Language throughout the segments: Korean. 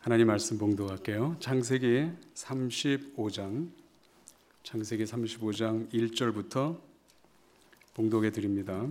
하나님 말씀 봉독할게요. 창세기 35장 1절부터 봉독해 드립니다.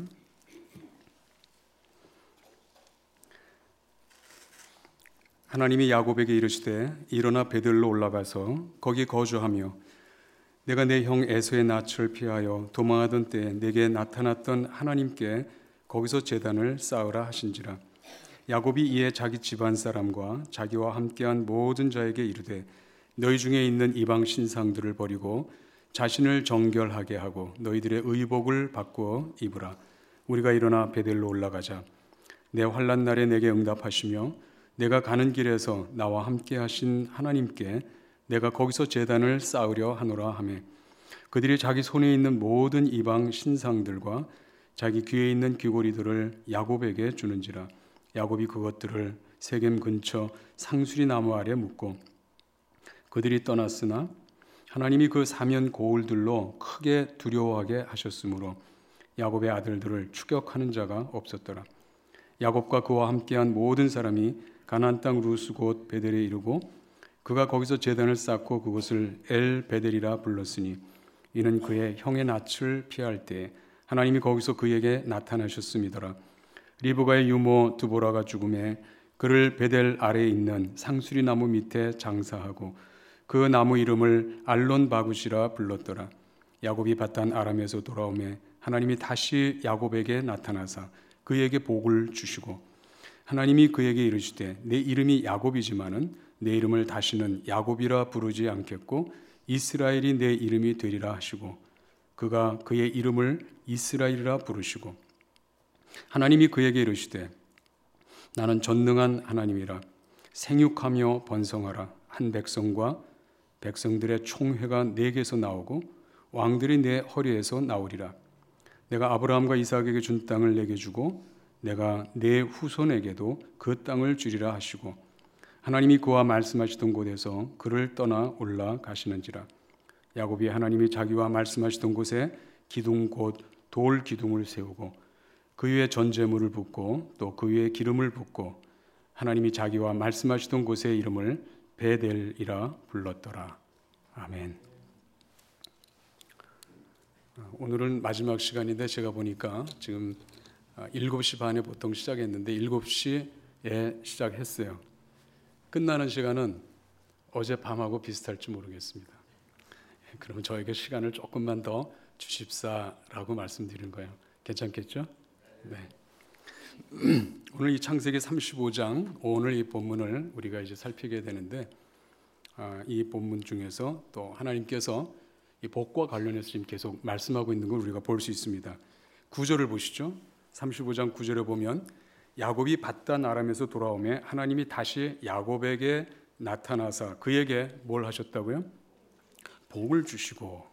하나님이 야곱에게 이르시되 일어나 베들로 올라가서 거기 거주하며 내가 내 형 에서의 낯을 피하여 도망하던 때에 내게 나타났던 하나님께 거기서 제단을 쌓으라 하신지라. 야곱이 이에 자기 집안 사람과 자기와 함께한 모든 자에게 이르되 너희 중에 있는 이방 신상들을 버리고 자신을 정결하게 하고 너희들의 의복을 바꾸어 입으라. 우리가 일어나 베델로 올라가자. 내 환난 날에 내게 응답하시며 내가 가는 길에서 나와 함께 하신 하나님께 내가 거기서 제단을 쌓으려 하노라 하며 그들이 자기 손에 있는 모든 이방 신상들과 자기 귀에 있는 귀고리들을 야곱에게 주는지라. 야곱이 그것들을 세겜 근처 상수리 나무 아래 묻고 그들이 떠났으나 하나님이 그 사면 고울들로 크게 두려워하게 하셨으므로 야곱의 아들들을 추격하는 자가 없었더라. 야곱과 그와 함께한 모든 사람이 가나안 땅 루스 곧 베델에 이르고 그가 거기서 제단을 쌓고 그곳을 엘 베델이라 불렀으니 이는 그의 형의 낯을 피할 때 하나님이 거기서 그에게 나타나셨음이더라. 리브가의 유모 두보라가 죽음에 그를 베델 아래에 있는 상수리 나무 밑에 장사하고 그 나무 이름을 알론 바굿이라 불렀더라. 야곱이 바단 아람에서 돌아오매 하나님이 다시 야곱에게 나타나사 그에게 복을 주시고 하나님이 그에게 이르시되 내 이름이 야곱이지만은 내 이름을 다시는 야곱이라 부르지 않겠고 이스라엘이 내 이름이 되리라 하시고 그가 그의 이름을 이스라엘이라 부르시고 하나님이 그에게 이르시되 나는 전능한 하나님이라 생육하며 번성하라. 한 백성과 백성들의 총회가 내게서 나오고 왕들이 내 허리에서 나오리라. 내가 아브라함과 이삭에게 준 땅을 내게 주고 내가 내 후손에게도 그 땅을 주리라 하시고 하나님이 그와 말씀하시던 곳에서 그를 떠나 올라가시는지라. 야곱이 하나님이 자기와 말씀하시던 곳에 기둥 곧 돌 기둥을 세우고 그 위에 전제물을 붓고 또 그 위에 기름을 붓고 하나님이 자기와 말씀하시던 곳의 이름을 베델이라 불렀더라. 아멘. 오늘은 마지막 시간인데 제가 보니까 지금 7시 반에 보통 시작했는데 7시에 시작했어요. 끝나는 시간은 어젯밤하고 비슷할지 모르겠습니다. 그러면 저에게 시간을 조금만 더 주십사라고 말씀드리는 거예요. 괜찮겠죠? 네. 오늘 이 창세기 35장 오늘 이 본문을 우리가 이제 살피게 되는데 이 본문 중에서 또 하나님께서 이 복과 관련해서 지금 계속 말씀하고 있는 걸 우리가 볼 수 있습니다. 9절을 보시죠. 35장 9절에 보면 야곱이 바단 아람에서 돌아오매 하나님이 다시 야곱에게 나타나사 그에게 뭘 하셨다고요? 복을 주시고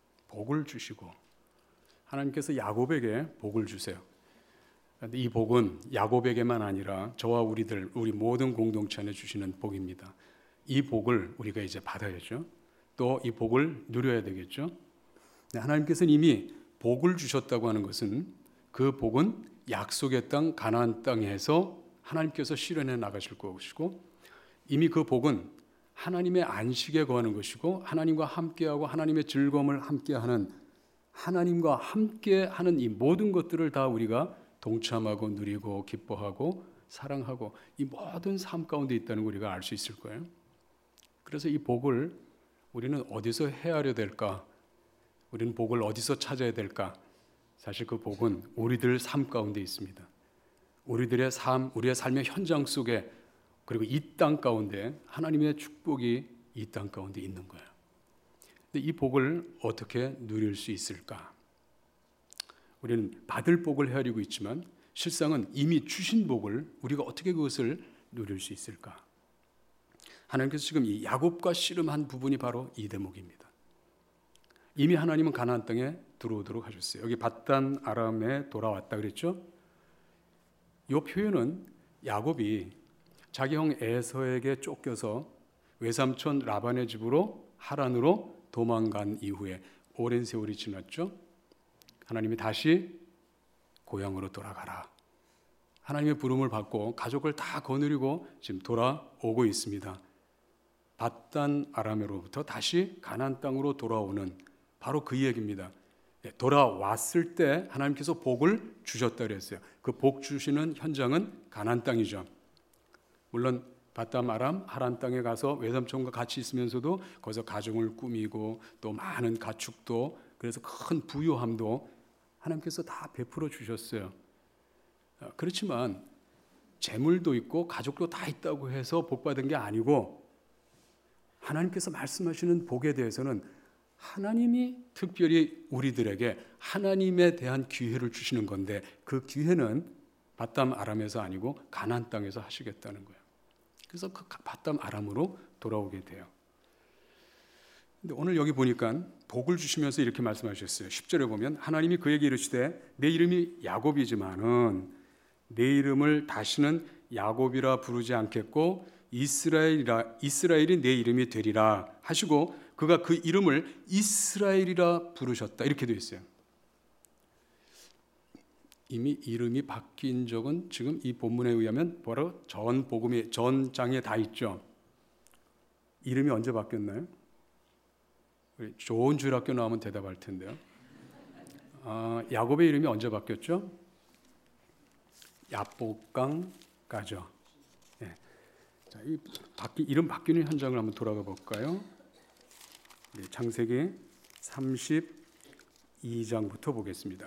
하나님께서 야곱에게 복을 주세요. 그런데 이 복은 야곱에게만 아니라 저와 우리 모든 공동체 안에 주시는 복입니다. 이 복을 우리가 이제 받아야죠. 또 이 복을 누려야 되겠죠. 하나님께서는 이미 복을 주셨다고 하는 것은 그 복은 약속의 땅 가나안 땅에서 하나님께서 실현해 나가실 것이고 이미 그 복은 하나님의 안식에 거하는 것이고 하나님과 함께하고 하나님의 즐거움을 함께하는 하나님과 함께하는 이 모든 것들을 다 우리가 동참하고 누리고 기뻐하고 사랑하고 이 모든 삶 가운데 있다는 걸 우리가 알 수 있을 거예요. 그래서 이 복을 우리는 어디서 헤아려 될까? 우리는 복을 어디서 찾아야 될까? 사실 그 복은 우리들 삶 가운데 있습니다. 우리들의 삶, 우리의 삶의 현장 속에 그리고 이 땅 가운데 하나님의 축복이 이 땅 가운데 있는 거예요. 근데 이 복을 어떻게 누릴 수 있을까? 우리는 받을 복을 헤아리고 있지만 실상은 이미 주신 복을 우리가 어떻게 그것을 누릴 수 있을까? 하나님께서 지금 이 야곱과 씨름한 부분이 바로 이 대목입니다. 이미 하나님은 가나안 땅에 들어오도록 하셨어요. 여기 바단 아람에 돌아왔다 그랬죠? 이 표현은 야곱이 자기 형 에서에게 쫓겨서 외삼촌 라반의 집으로 하란으로 도망간 이후에 오랜 세월이 지났죠. 하나님이 다시 고향으로 돌아가라. 하나님의 부름을 받고 가족을 다 거느리고 지금 돌아오고 있습니다. 밧단 아람으로부터 다시 가나안 땅으로 돌아오는 바로 그 얘기입니다. 돌아왔을 때 하나님께서 복을 주셨다 그랬어요. 그 복 주시는 현장은 가나안 땅이죠. 물론 밧담 아람 하란 땅에 가서 외삼촌과 같이 있으면서도 거기서 가정을 꾸미고 또 많은 가축도 그래서 큰 부유함도 하나님께서 다 베풀어 주셨어요. 그렇지만 재물도 있고 가족도 다 있다고 해서 복 받은 게 아니고 하나님께서 말씀하시는 복에 대해서는 하나님이 특별히 우리들에게 하나님에 대한 기회를 주시는 건데 그 기회는 밧담 아람에서 아니고 가나안 땅에서 하시겠다는 거예요. 그래서 그 밧담 아람으로 돌아오게 돼요. 근데 오늘 여기 보니까 복을 주시면서 이렇게 말씀하셨어요. 10절에 보면 하나님이 그에게 이르시되 내 이름이 야곱이지만은 내 이름을 다시는 야곱이라 부르지 않겠고 이스라엘이 내 이름이 되리라 하시고 그가 그 이름을 이스라엘이라 부르셨다. 이렇게 되어 있어요. 이미 이름이 바뀐 적은 지금 이 본문에 의하면 바로 전 복음의 전 장에 다 있죠. 이름이 언제 바뀌었나요? 좋은 주일학교 나오면 대답할 텐데요. 야곱의 이름이 언제 바뀌었죠? 야복강가죠. 네. 자, 이름 바뀌는 현장을 한번 돌아가 볼까요? 네, 창세기 32장부터 보겠습니다.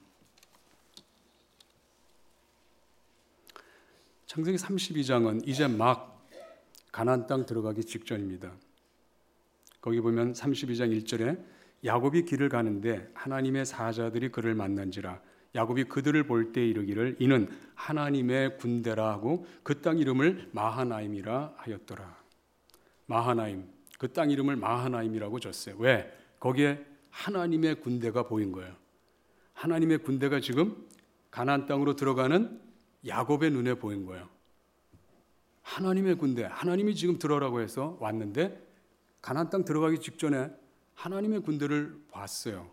창세기 32장은 이제 막 가나안 땅 들어가기 직전입니다. 거기 보면 32장 1절에 야곱이 길을 가는데 하나님의 사자들이 그를 만난지라 야곱이 그들을 볼 때 이르기를 이는 하나님의 군대라 하고 그 땅 이름을 마하나임이라 하였더라. 마하나임, 그 땅 이름을 마하나임이라고 줬어요. 왜? 거기에 하나님의 군대가 보인 거예요. 하나님의 군대가 지금 가나안 땅으로 들어가는 야곱의 눈에 보인 거예요. 하나님의 군대, 하나님이 지금 들어오라고 해서 왔는데 가나안 땅 들어가기 직전에 하나님의 군대를 봤어요.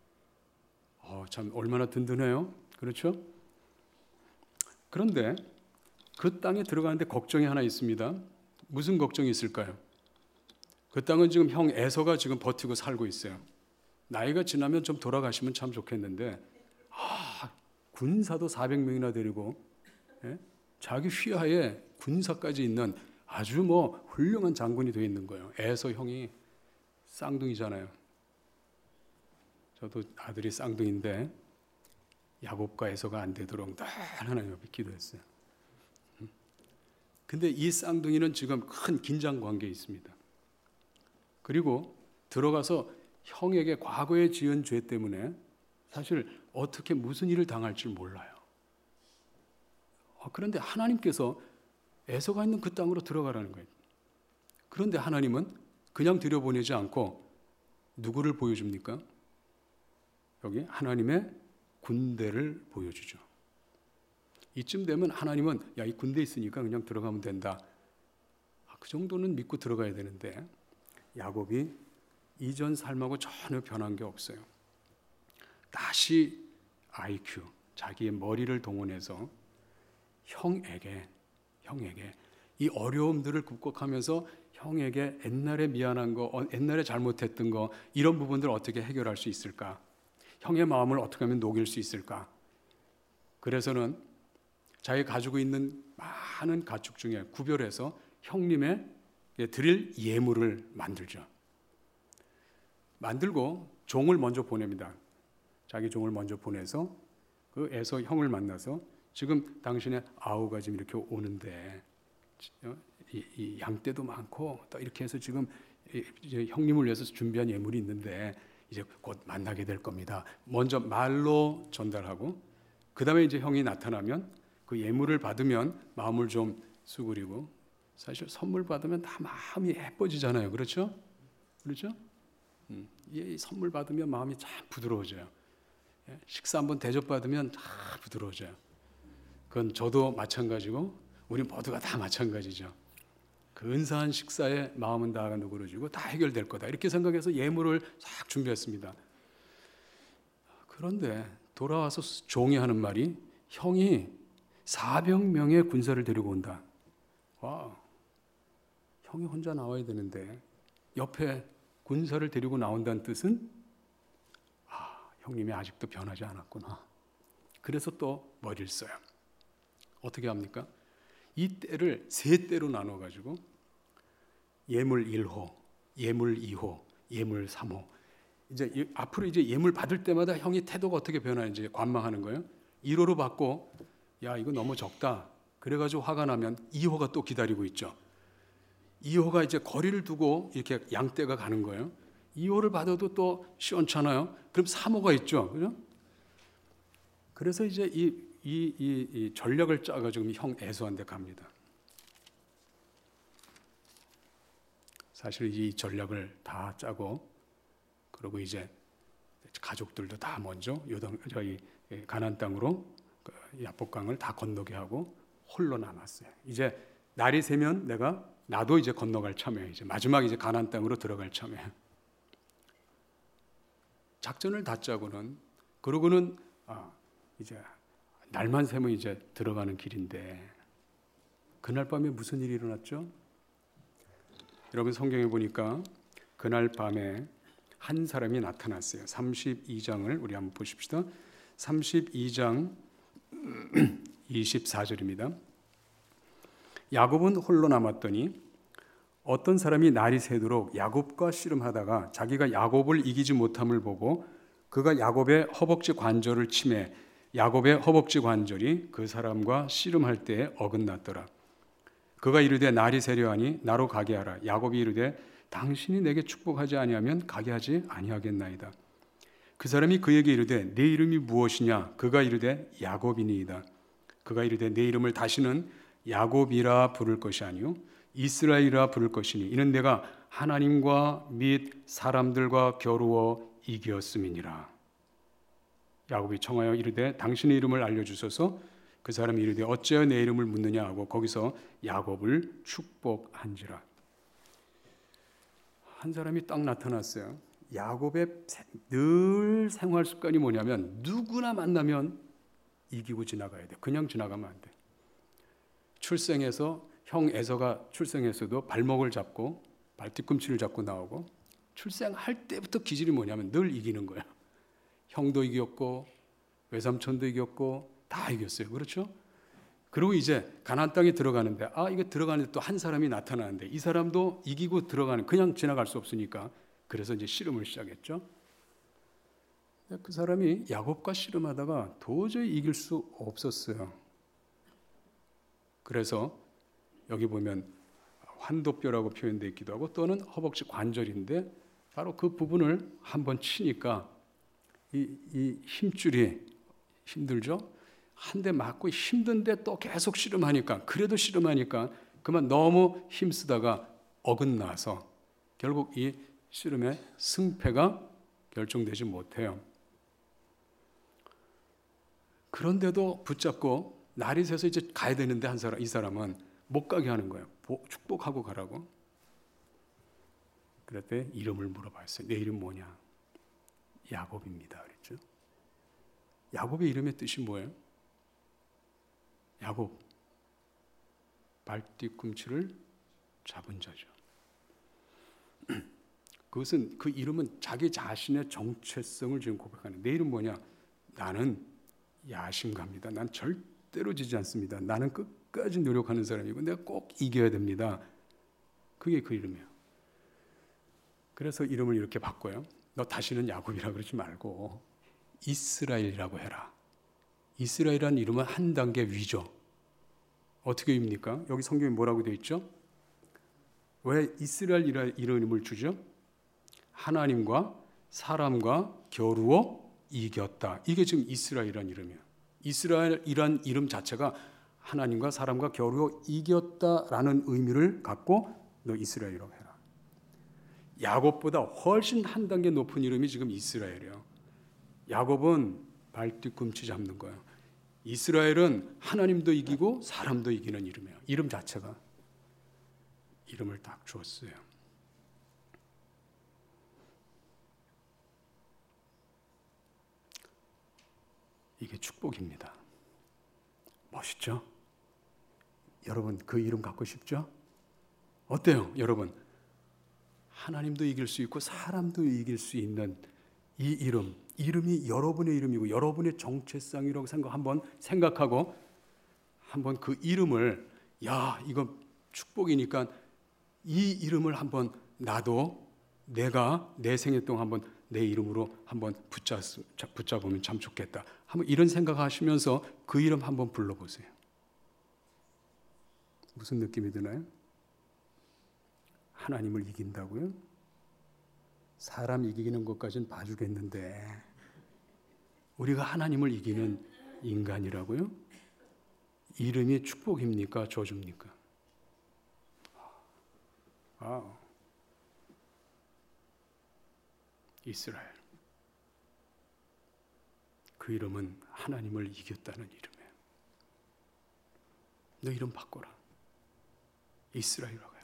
참 얼마나 든든해요. 그렇죠? 그런데 그 땅에 들어가는데 걱정이 하나 있습니다. 무슨 걱정이 있을까요? 그 땅은 지금 형 에서가 지금 버티고 살고 있어요. 나이가 지나면 좀 돌아가시면 참 좋겠는데 군사도 400명이나 데리고 자기 휘하에 군사까지 있는 아주 훌륭한 장군이 되어 있는 거예요. 에서 형이 쌍둥이잖아요. 저도 아들이 쌍둥이인데 야곱과 에서가 안 되도록 늘 하나님 앞에 기도했어요. 근데 이 쌍둥이는 지금 큰 긴장 관계에 있습니다. 그리고 들어가서 형에게 과거에 지은 죄 때문에 사실 어떻게 무슨 일을 당할지 몰라요. 그런데 하나님께서 에서가 있는 그 땅으로 들어가라는 거예요. 그런데 하나님은 그냥 들여보내지 않고 누구를 보여줍니까? 여기 하나님의 군대를 보여주죠. 이쯤 되면 하나님은 이 군대 있으니까 그냥 들어가면 된다. 그 정도는 믿고 들어가야 되는데 야곱이 이전 삶하고 전혀 변한 게 없어요. 다시 IQ, 자기의 머리를 동원해서 형에게 이 어려움들을 극복하면서 형에게 옛날에 미안한 거, 옛날에 잘못했던 거 이런 부분들을 어떻게 해결할 수 있을까? 형의 마음을 어떻게 하면 녹일 수 있을까? 그래서는 자기가 가지고 있는 많은 가축 중에 구별해서 형님의 드릴 예물을 만들죠. 만들고 종을 먼저 보냅니다. 자기 종을 먼저 보내서 그 에서 형을 만나서 지금 당신의 아우가 지금 이렇게 오는데 이 양떼도 많고 또 이렇게 해서 지금 이제 형님을 위해서 준비한 예물이 있는데 이제 곧 만나게 될 겁니다. 먼저 말로 전달하고 그 다음에 이제 형이 나타나면 그 예물을 받으면 마음을 좀 수그리고 사실 선물 받으면 다 마음이 예뻐지잖아요. 그렇죠? 그렇죠? 이 선물 받으면 마음이 참 부드러워져요. 식사 한번 대접받으면 다 부드러워져요. 그건 저도 마찬가지고 우리 모두가 다 마찬가지죠. 근사한 식사에 마음은 다 누그러지고 다 해결될 거다 이렇게 생각해서 예물을 싹 준비했습니다. 그런데 돌아와서 종이 하는 말이 형이 400명의 군사를 데리고 온다. 와, 형이 혼자 나와야 되는데 옆에 군사를 데리고 나온다는 뜻은 형님이 아직도 변하지 않았구나. 그래서 또 머리를 써요. 어떻게 합니까? 이 때를 세 때로 나눠가지고 예물 1호, 예물 2호, 예물 3호. 이제 앞으로 이제 예물 받을 때마다 형이 태도가 어떻게 변하는지 관망하는 거예요. 1호로 받고 야 이거 너무 적다. 그래가지고 화가 나면 2호가 또 기다리고 있죠. 2호가 이제 거리를 두고 이렇게 양떼가 가는 거예요. 2호를 받아도 또 시원찮아요. 그럼 3호가 있죠. 그죠? 그래서 이제 이 전략을 짜가지고 형 에서한테 갑니다. 사실 이 전략을 다 짜고 그리고 이제 가족들도 다 먼저 저희 가나안 땅으로 야복강을 다 건너게 하고 홀로 남았어요. 이제 날이 새면 나도 이제 건너갈 참이에요. 이제 마지막 이제 가나안 땅으로 들어갈 참이에요. 작전을 다 짜고는 그러고는 이제 날만 새면 이제 들어가는 길인데 그날 밤에 무슨 일이 일어났죠? 여러분 성경에 보니까 그날 밤에 한 사람이 나타났어요. 32장을 우리 한번 보십시다. 32장 24절입니다. 야곱은 홀로 남았더니 어떤 사람이 날이 새도록 야곱과 씨름하다가 자기가 야곱을 이기지 못함을 보고 그가 야곱의 허벅지 관절을 치매 야곱의 허벅지 관절이 그 사람과 씨름할 때에 어긋났더라. 그가 이르되 날이 새려하니 나로 가게 하라. 야곱이 이르되 당신이 내게 축복하지 아니하면 가게 하지 아니하겠나이다. 그 사람이 그에게 이르되 내 이름이 무엇이냐? 그가 이르되 야곱이니이다. 그가 이르되 내 이름을 다시는 야곱이라 부를 것이 아니요 이스라엘이라 부를 것이니 이는 내가 하나님과 및 사람들과 겨루어 이겼음이니라. 야곱이 청하여 이르되 당신의 이름을 알려주소서. 그 사람이 이르되 어찌하여 내 이름을 묻느냐 하고 거기서 야곱을 축복한지라. 한 사람이 딱 나타났어요. 야곱의 늘 생활 습관이 뭐냐면 누구나 만나면 이기고 지나가야 돼. 그냥 지나가면 안 돼. 출생해서 형 에서가 출생해서도 발목을 잡고 발뒤꿈치를 잡고 나오고 출생할 때부터 기질이 뭐냐면 늘 이기는 거예요. 형도 이겼고 외삼촌도 이겼고 다 이겼어요. 그렇죠? 그리고 이제 가나안 땅에 들어가는데 이거 들어가는데 또 한 사람이 나타나는데 이 사람도 이기고 들어가는 그냥 지나갈 수 없으니까 그래서 이제 씨름을 시작했죠. 그 사람이 야곱과 씨름하다가 도저히 이길 수 없었어요. 그래서 여기 보면 환도뼈라고 표현되어 있기도 하고 또는 허벅지 관절인데 바로 그 부분을 한번 치니까 이 힘줄이 힘들죠? 한 대 맞고 힘든데 또 계속 씨름하니까 그래도 씨름하니까 그만 너무 힘쓰다가 어긋나서 결국 이 씨름의 승패가 결정되지 못해요. 그런데도 붙잡고 날이 새서 이제 가야 되는데 이 사람은 못 가게 하는 거예요. 축복하고 가라고. 그랬더니 이름을 물어봤어요. 내 이름 뭐냐? 야곱입니다. 그랬죠. 야곱의 이름의 뜻이 뭐예요? 야곱, 발뒤꿈치를 잡은 자죠. 그것은 그 이름은 자기 자신의 정체성을 지금 고백하는. 내 이름 뭐냐? 나는 야심가입니다. 난 절대로 지지 않습니다. 나는 끝까지 노력하는 사람이고 내가 꼭 이겨야 됩니다. 그게 그 이름이에요. 그래서 이름을 이렇게 바꿔요. 너 다시는 야곱이라고 그러지 말고 이스라엘이라고 해라. 이스라엘이라는 이름은 한 단계 위죠. 어떻게 입니까? 여기 성경에 뭐라고 되어 있죠? 왜 이스라엘이라는 이름을 주죠? 하나님과 사람과 겨루어 이겼다. 이게 지금 이스라엘이라는 이름이에요. 이스라엘이라는 이름 자체가 하나님과 사람과 겨루어 이겼다라는 의미를 갖고 너 이스라엘이라고 해라. 야곱보다 훨씬 한 단계 높은 이름이 지금 이스라엘이에요. 야곱은 발뒤꿈치 잡는 거예요. 이스라엘은 하나님도 이기고 사람도 이기는 이름이에요. 이름 자체가 이름을 딱 주었어요. 이게 축복입니다. 멋있죠? 여러분 그 이름 갖고 싶죠? 어때요, 여러분? 하나님도 이길 수 있고 사람도 이길 수 있는 이 이름이 여러분의 이름이고 여러분의 정체성이라고 한번 생각하고 한번 그 이름을 이거 축복이니까 이 이름을 한번 나도 내가 내 생애 동안 한번 내 이름으로 한번 붙잡으면 참 좋겠다. 한번 이런 생각하시면서 그 이름 한번 불러보세요. 무슨 느낌이 드나요? 하나님을 이긴다고요? 사람 이기는 것까지는 봐주겠는데 우리가 하나님을 이기는 인간이라고요? 이름이 축복입니까? 저주입니까? 이스라엘. 그 이름은 하나님을 이겼다는 이름이에요. 너 이름 바꿔라. 이스라엘이라고 해라.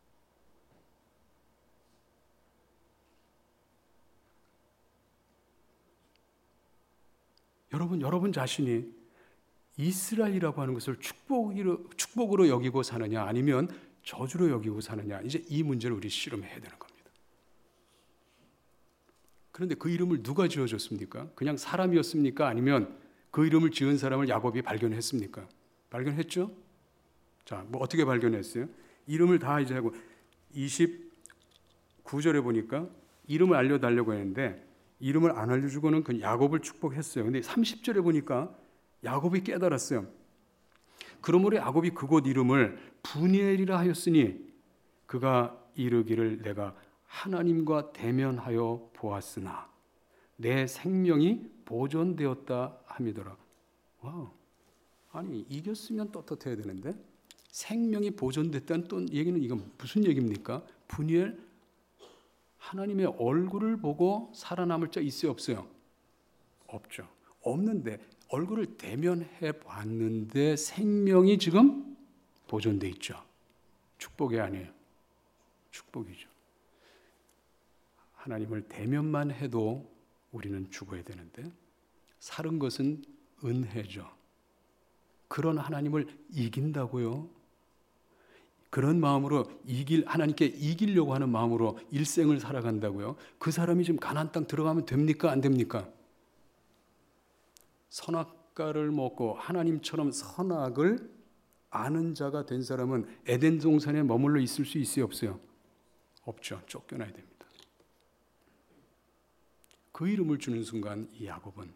여러분 자신이 이스라엘이라고 하는 것을 축복으로 여기고 사느냐 아니면 저주로 여기고 사느냐, 이제 이 문제를 우리 씨름해야 되는 겁니다. 그런데 그 이름을 누가 지어줬습니까? 그냥 사람이었습니까? 아니면 그 이름을 지은 사람을 야곱이 발견했습니까? 발견했죠? 자, 뭐 어떻게 발견했어요? 이름을 다 이제 하고 29절에 보니까 이름을 알려달라고 했는데 이름을 안 알려주고는 그 야곱을 축복했어요. 근데 30절에 보니까 야곱이 깨달았어요. 그러므로 야곱이 그곳 이름을 브니엘이라 하였으니 그가 이르기를 내가 하나님과 대면하여 보았으나 내 생명이 보존되었다 함이더라. 와우. 아니 이겼으면 떳떳해야 되는데 생명이 보존됐다는 또 얘기는 이건 무슨 얘기입니까? 브니엘, 하나님의 얼굴을 보고 살아남을 자 있어요, 없어요? 없죠. 없는데 얼굴을 대면해 봤는데 생명이 지금 보존돼 있죠. 축복이 아니에요. 축복이죠. 하나님을 대면만 해도 우리는 죽어야 되는데 사는 것은 은혜죠. 그런 하나님을 이긴다고요? 그런 마음으로 하나님께 이기려고 하는 마음으로 일생을 살아간다고요? 그 사람이 지금 가나안 땅 들어가면 됩니까? 안 됩니까? 선악과를 먹고 하나님처럼 선악을 아는 자가 된 사람은 에덴 동산에 머물러 있을 수 있어요, 없어요? 없죠. 쫓겨나야 됩니다. 그 이름을 주는 순간 이 야곱은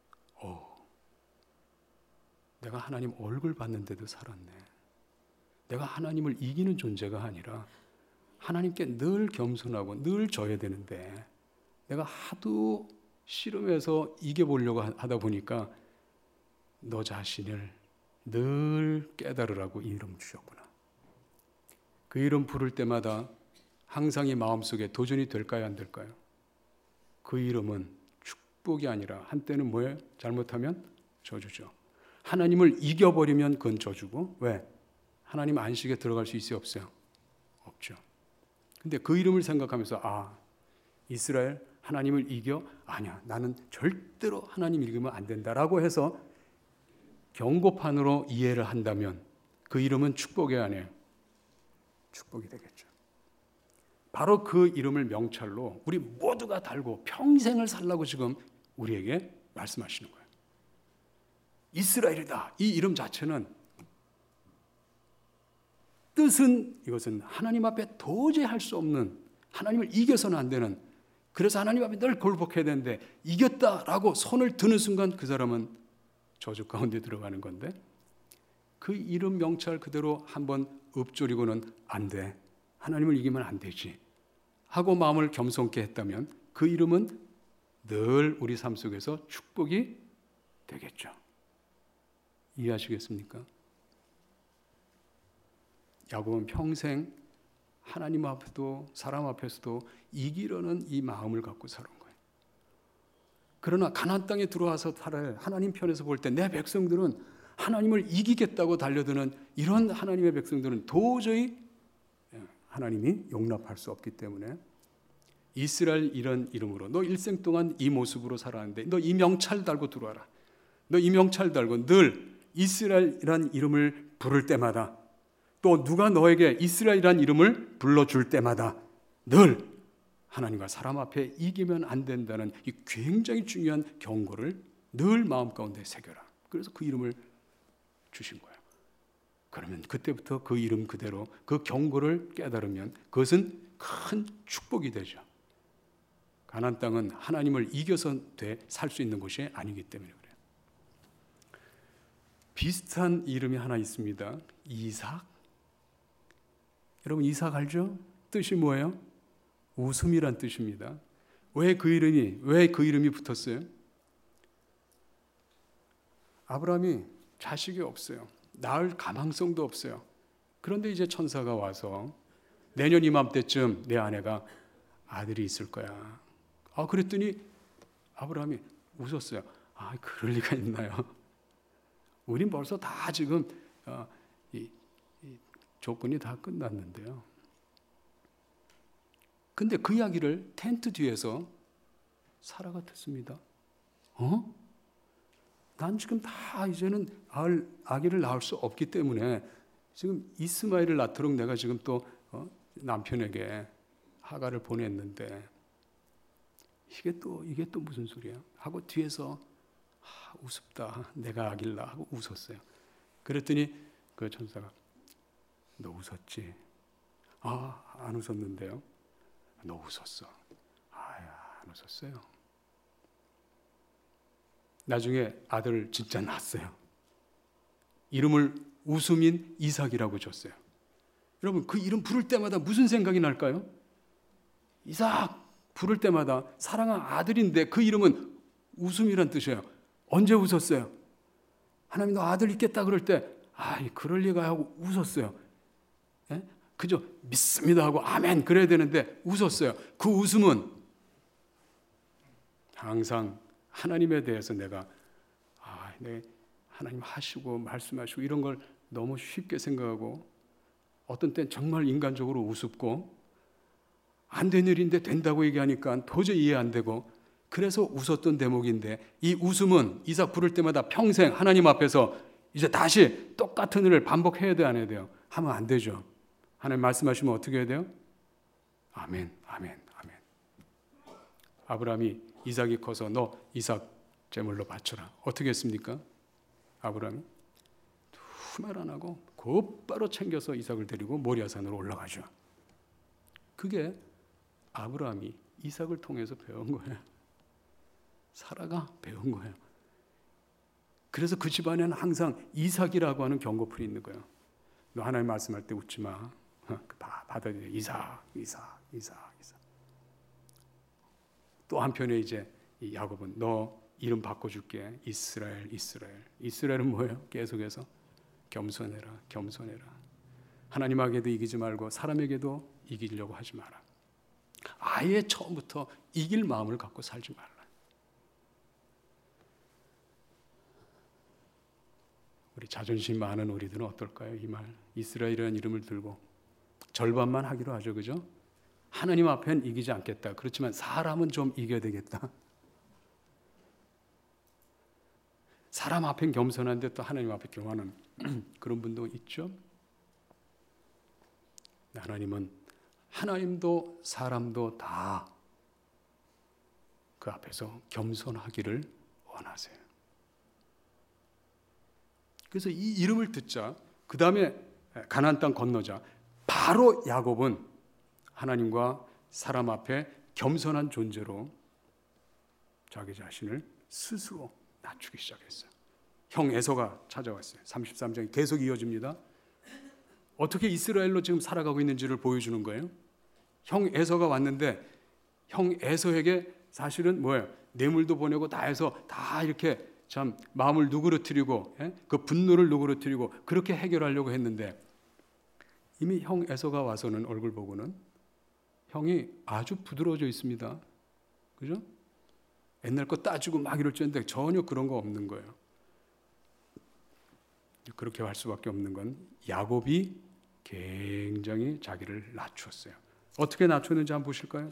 내가 하나님 얼굴 봤는데도 살았네. 내가 하나님을 이기는 존재가 아니라 하나님께 늘 겸손하고 늘 져야 되는데 내가 하도 씨름해서 이겨보려고 하다 보니까 너 자신을 늘 깨달으라고 이름 주셨구나. 그 이름 부를 때마다 항상 이 마음속에 도전이 될까요, 안 될까요? 그 이름은 축복이 아니라 한때는 뭐예요? 잘못하면 저주죠. 하나님을 이겨버리면 그건 저주고, 왜? 하나님 안식에 들어갈 수 있어요, 없어요? 없죠. 근데 그 이름을 생각하면서 이스라엘 하나님을 이겨? 아니야, 나는 절대로 하나님 이기면 안 된다라고 해서 경고판으로 이해를 한다면 그 이름은 축복이 아니에요. 축복이 되겠죠. 바로 그 이름을 명찰로 우리 모두가 달고 평생을 살라고 지금 우리에게 말씀하시는 거예요. 이스라엘이다. 이 이름 자체는 뜻은 이것은 하나님 앞에 도저히 할 수 없는, 하나님을 이겨서는 안 되는, 그래서 하나님 앞에 늘 굴복해야 되는데 이겼다라고 손을 드는 순간 그 사람은 저주 가운데 들어가는 건데 그 이름 명찰 그대로 한번 읊조리고는 안 돼. 하나님을 이기면 안 되지 하고 마음을 겸손케 했다면 그 이름은 늘 우리 삶 속에서 축복이 되겠죠. 이해하시겠습니까? 야곱은 평생 하나님 앞에도 사람 앞에서도 이기려는 이 마음을 갖고 살은 거예요. 그러나 가나안 땅에 들어와서 살아야 하나님 편에서 볼 때 내 백성들은 하나님을 이기겠다고 달려드는 이런 하나님의 백성들은 도저히 하나님이 용납할 수 없기 때문에 이스라엘 이런 이름으로 너 일생 동안 이 모습으로 살았는데 너 이 명찰 달고 들어와라. 너 이 명찰 달고 늘 이스라엘이란 이름을 부를 때마다, 또 누가 너에게 이스라엘이란 이름을 불러줄 때마다 늘 하나님과 사람 앞에 이기면 안 된다는 이 굉장히 중요한 경고를 늘 마음 가운데 새겨라. 그래서 그 이름을 주신 거예요. 그러면 그때부터 그 이름 그대로 그 경고를 깨달으면 그것은 큰 축복이 되죠. 가나안 땅은 하나님을 이겨서 살 수 있는 곳이 아니기 때문에 그래요. 비슷한 이름이 하나 있습니다. 이삭. 여러분 이삭 알죠? 뜻이 뭐예요? 웃음이란 뜻입니다. 왜 그 이름이 붙었어요? 아브라함이 자식이 없어요. 낳을 가망성도 없어요. 그런데 이제 천사가 와서 내년 이맘때쯤 내 아내가 아들이 있을 거야. 그랬더니 아브라함이 웃었어요. 그럴 리가 있나요? 우린 벌써 다 지금 이 조건이 다 끝났는데요. 근데 그 이야기를 텐트 뒤에서 사라가 듣습니다. 난 지금 다 이제는 아기를 낳을 수 없기 때문에 지금 이스마엘을 낳도록 내가 지금 또 남편에게 하가를 보냈는데 이게 또 무슨 소리야? 하고 뒤에서 우습다. 내가 아기를 낳아 하고 웃었어요. 그랬더니 그 천사가 너 웃었지? 안 웃었는데요. 너 웃었어. 안 웃었어요. 나중에 아들을 진짜 낳았어요. 이름을 웃음인 이삭이라고 줬어요. 여러분 그 이름 부를 때마다 무슨 생각이 날까요? 이삭 부를 때마다 사랑한 아들인데 그 이름은 웃음이란 뜻이에요. 언제 웃었어요? 하나님 너 아들 있겠다 그럴 때 그럴 리가 하고 웃었어요. 예? 그저 믿습니다 하고 아멘 그래야 되는데 웃었어요. 그 웃음은 항상 하나님에 대해서 내가 하나님 하시고 말씀하시고 이런 걸 너무 쉽게 생각하고 어떤 땐 정말 인간적으로 우습고 안 된 일인데 된다고 얘기하니까 도저히 이해 안 되고 그래서 웃었던 대목인데 이 웃음은 이삭 부를 때마다 평생 하나님 앞에서 이제 다시 똑같은 일을 반복해야 돼 안 해야 돼요? 하면 안 되죠. 하나님 말씀하시면 어떻게 해야 돼요? 아멘, 아멘, 아멘. 아브라함이 이삭이 커서 너 이삭 제물로 바쳐라. 어떻게 했습니까? 아브라함이 두 말 안 하고 곧바로 챙겨서 이삭을 데리고 모리아산으로 올라가죠. 그게 아브라함이 이삭을 통해서 배운 거예요. 사라가 배운 거예요. 그래서 그 집안에는 항상 이삭이라고 하는 경고풀이 있는 거예요. 너 하나님 말씀할 때 웃지 마. 다 받아들여. 이삭. 또 한편에 이제 이 야곱은 너 이름 바꿔줄게. 이스라엘. 이스라엘은 뭐예요? 계속해서 겸손해라. 하나님에게도 이기지 말고 사람에게도 이기려고 하지 마라. 아예 처음부터 이길 마음을 갖고 살지 말라. 우리 자존심 많은 우리들은 어떨까요? 이 말 이스라엘이라는 이름을 들고 절반만 하기로 하죠. 그죠? 하나님 앞엔 이기지 않겠다. 그렇지만 사람은 좀 이겨야 되겠다. 사람 앞엔 겸손한데 또 하나님 앞에 교만한 그런 분도 있죠. 하나님도 사람도 다 그 앞에서 겸손하기를 원하세요. 그래서 이 이름을 듣자 그 다음에 가나안 땅 건너자 바로 야곱은 하나님과 사람 앞에 겸손한 존재로 자기 자신을 스스로 낮추기 시작했어요. 형 에서가 찾아왔어요. 33장이 계속 이어집니다. 어떻게 이스라엘로 지금 살아가고 있는지를 보여주는 거예요. 형 에서가 왔는데 형 에서에게 사실은 뭐예요? 뇌물도 보내고 다 해서 다 이렇게 참 마음을 누그러뜨리고 그 분노를 누그러뜨리고 그렇게 해결하려고 했는데 이미 형 에서가 와서는 얼굴 보고는 형이 아주 부드러워져 있습니다. 그죠? 옛날 거 따지고 막 이럴 줄 알았는데 전혀 그런 거 없는 거예요. 그렇게 할 수밖에 없는 건 야곱이 굉장히 자기를 낮췄어요. 어떻게 낮췄는지 한번 보실까요?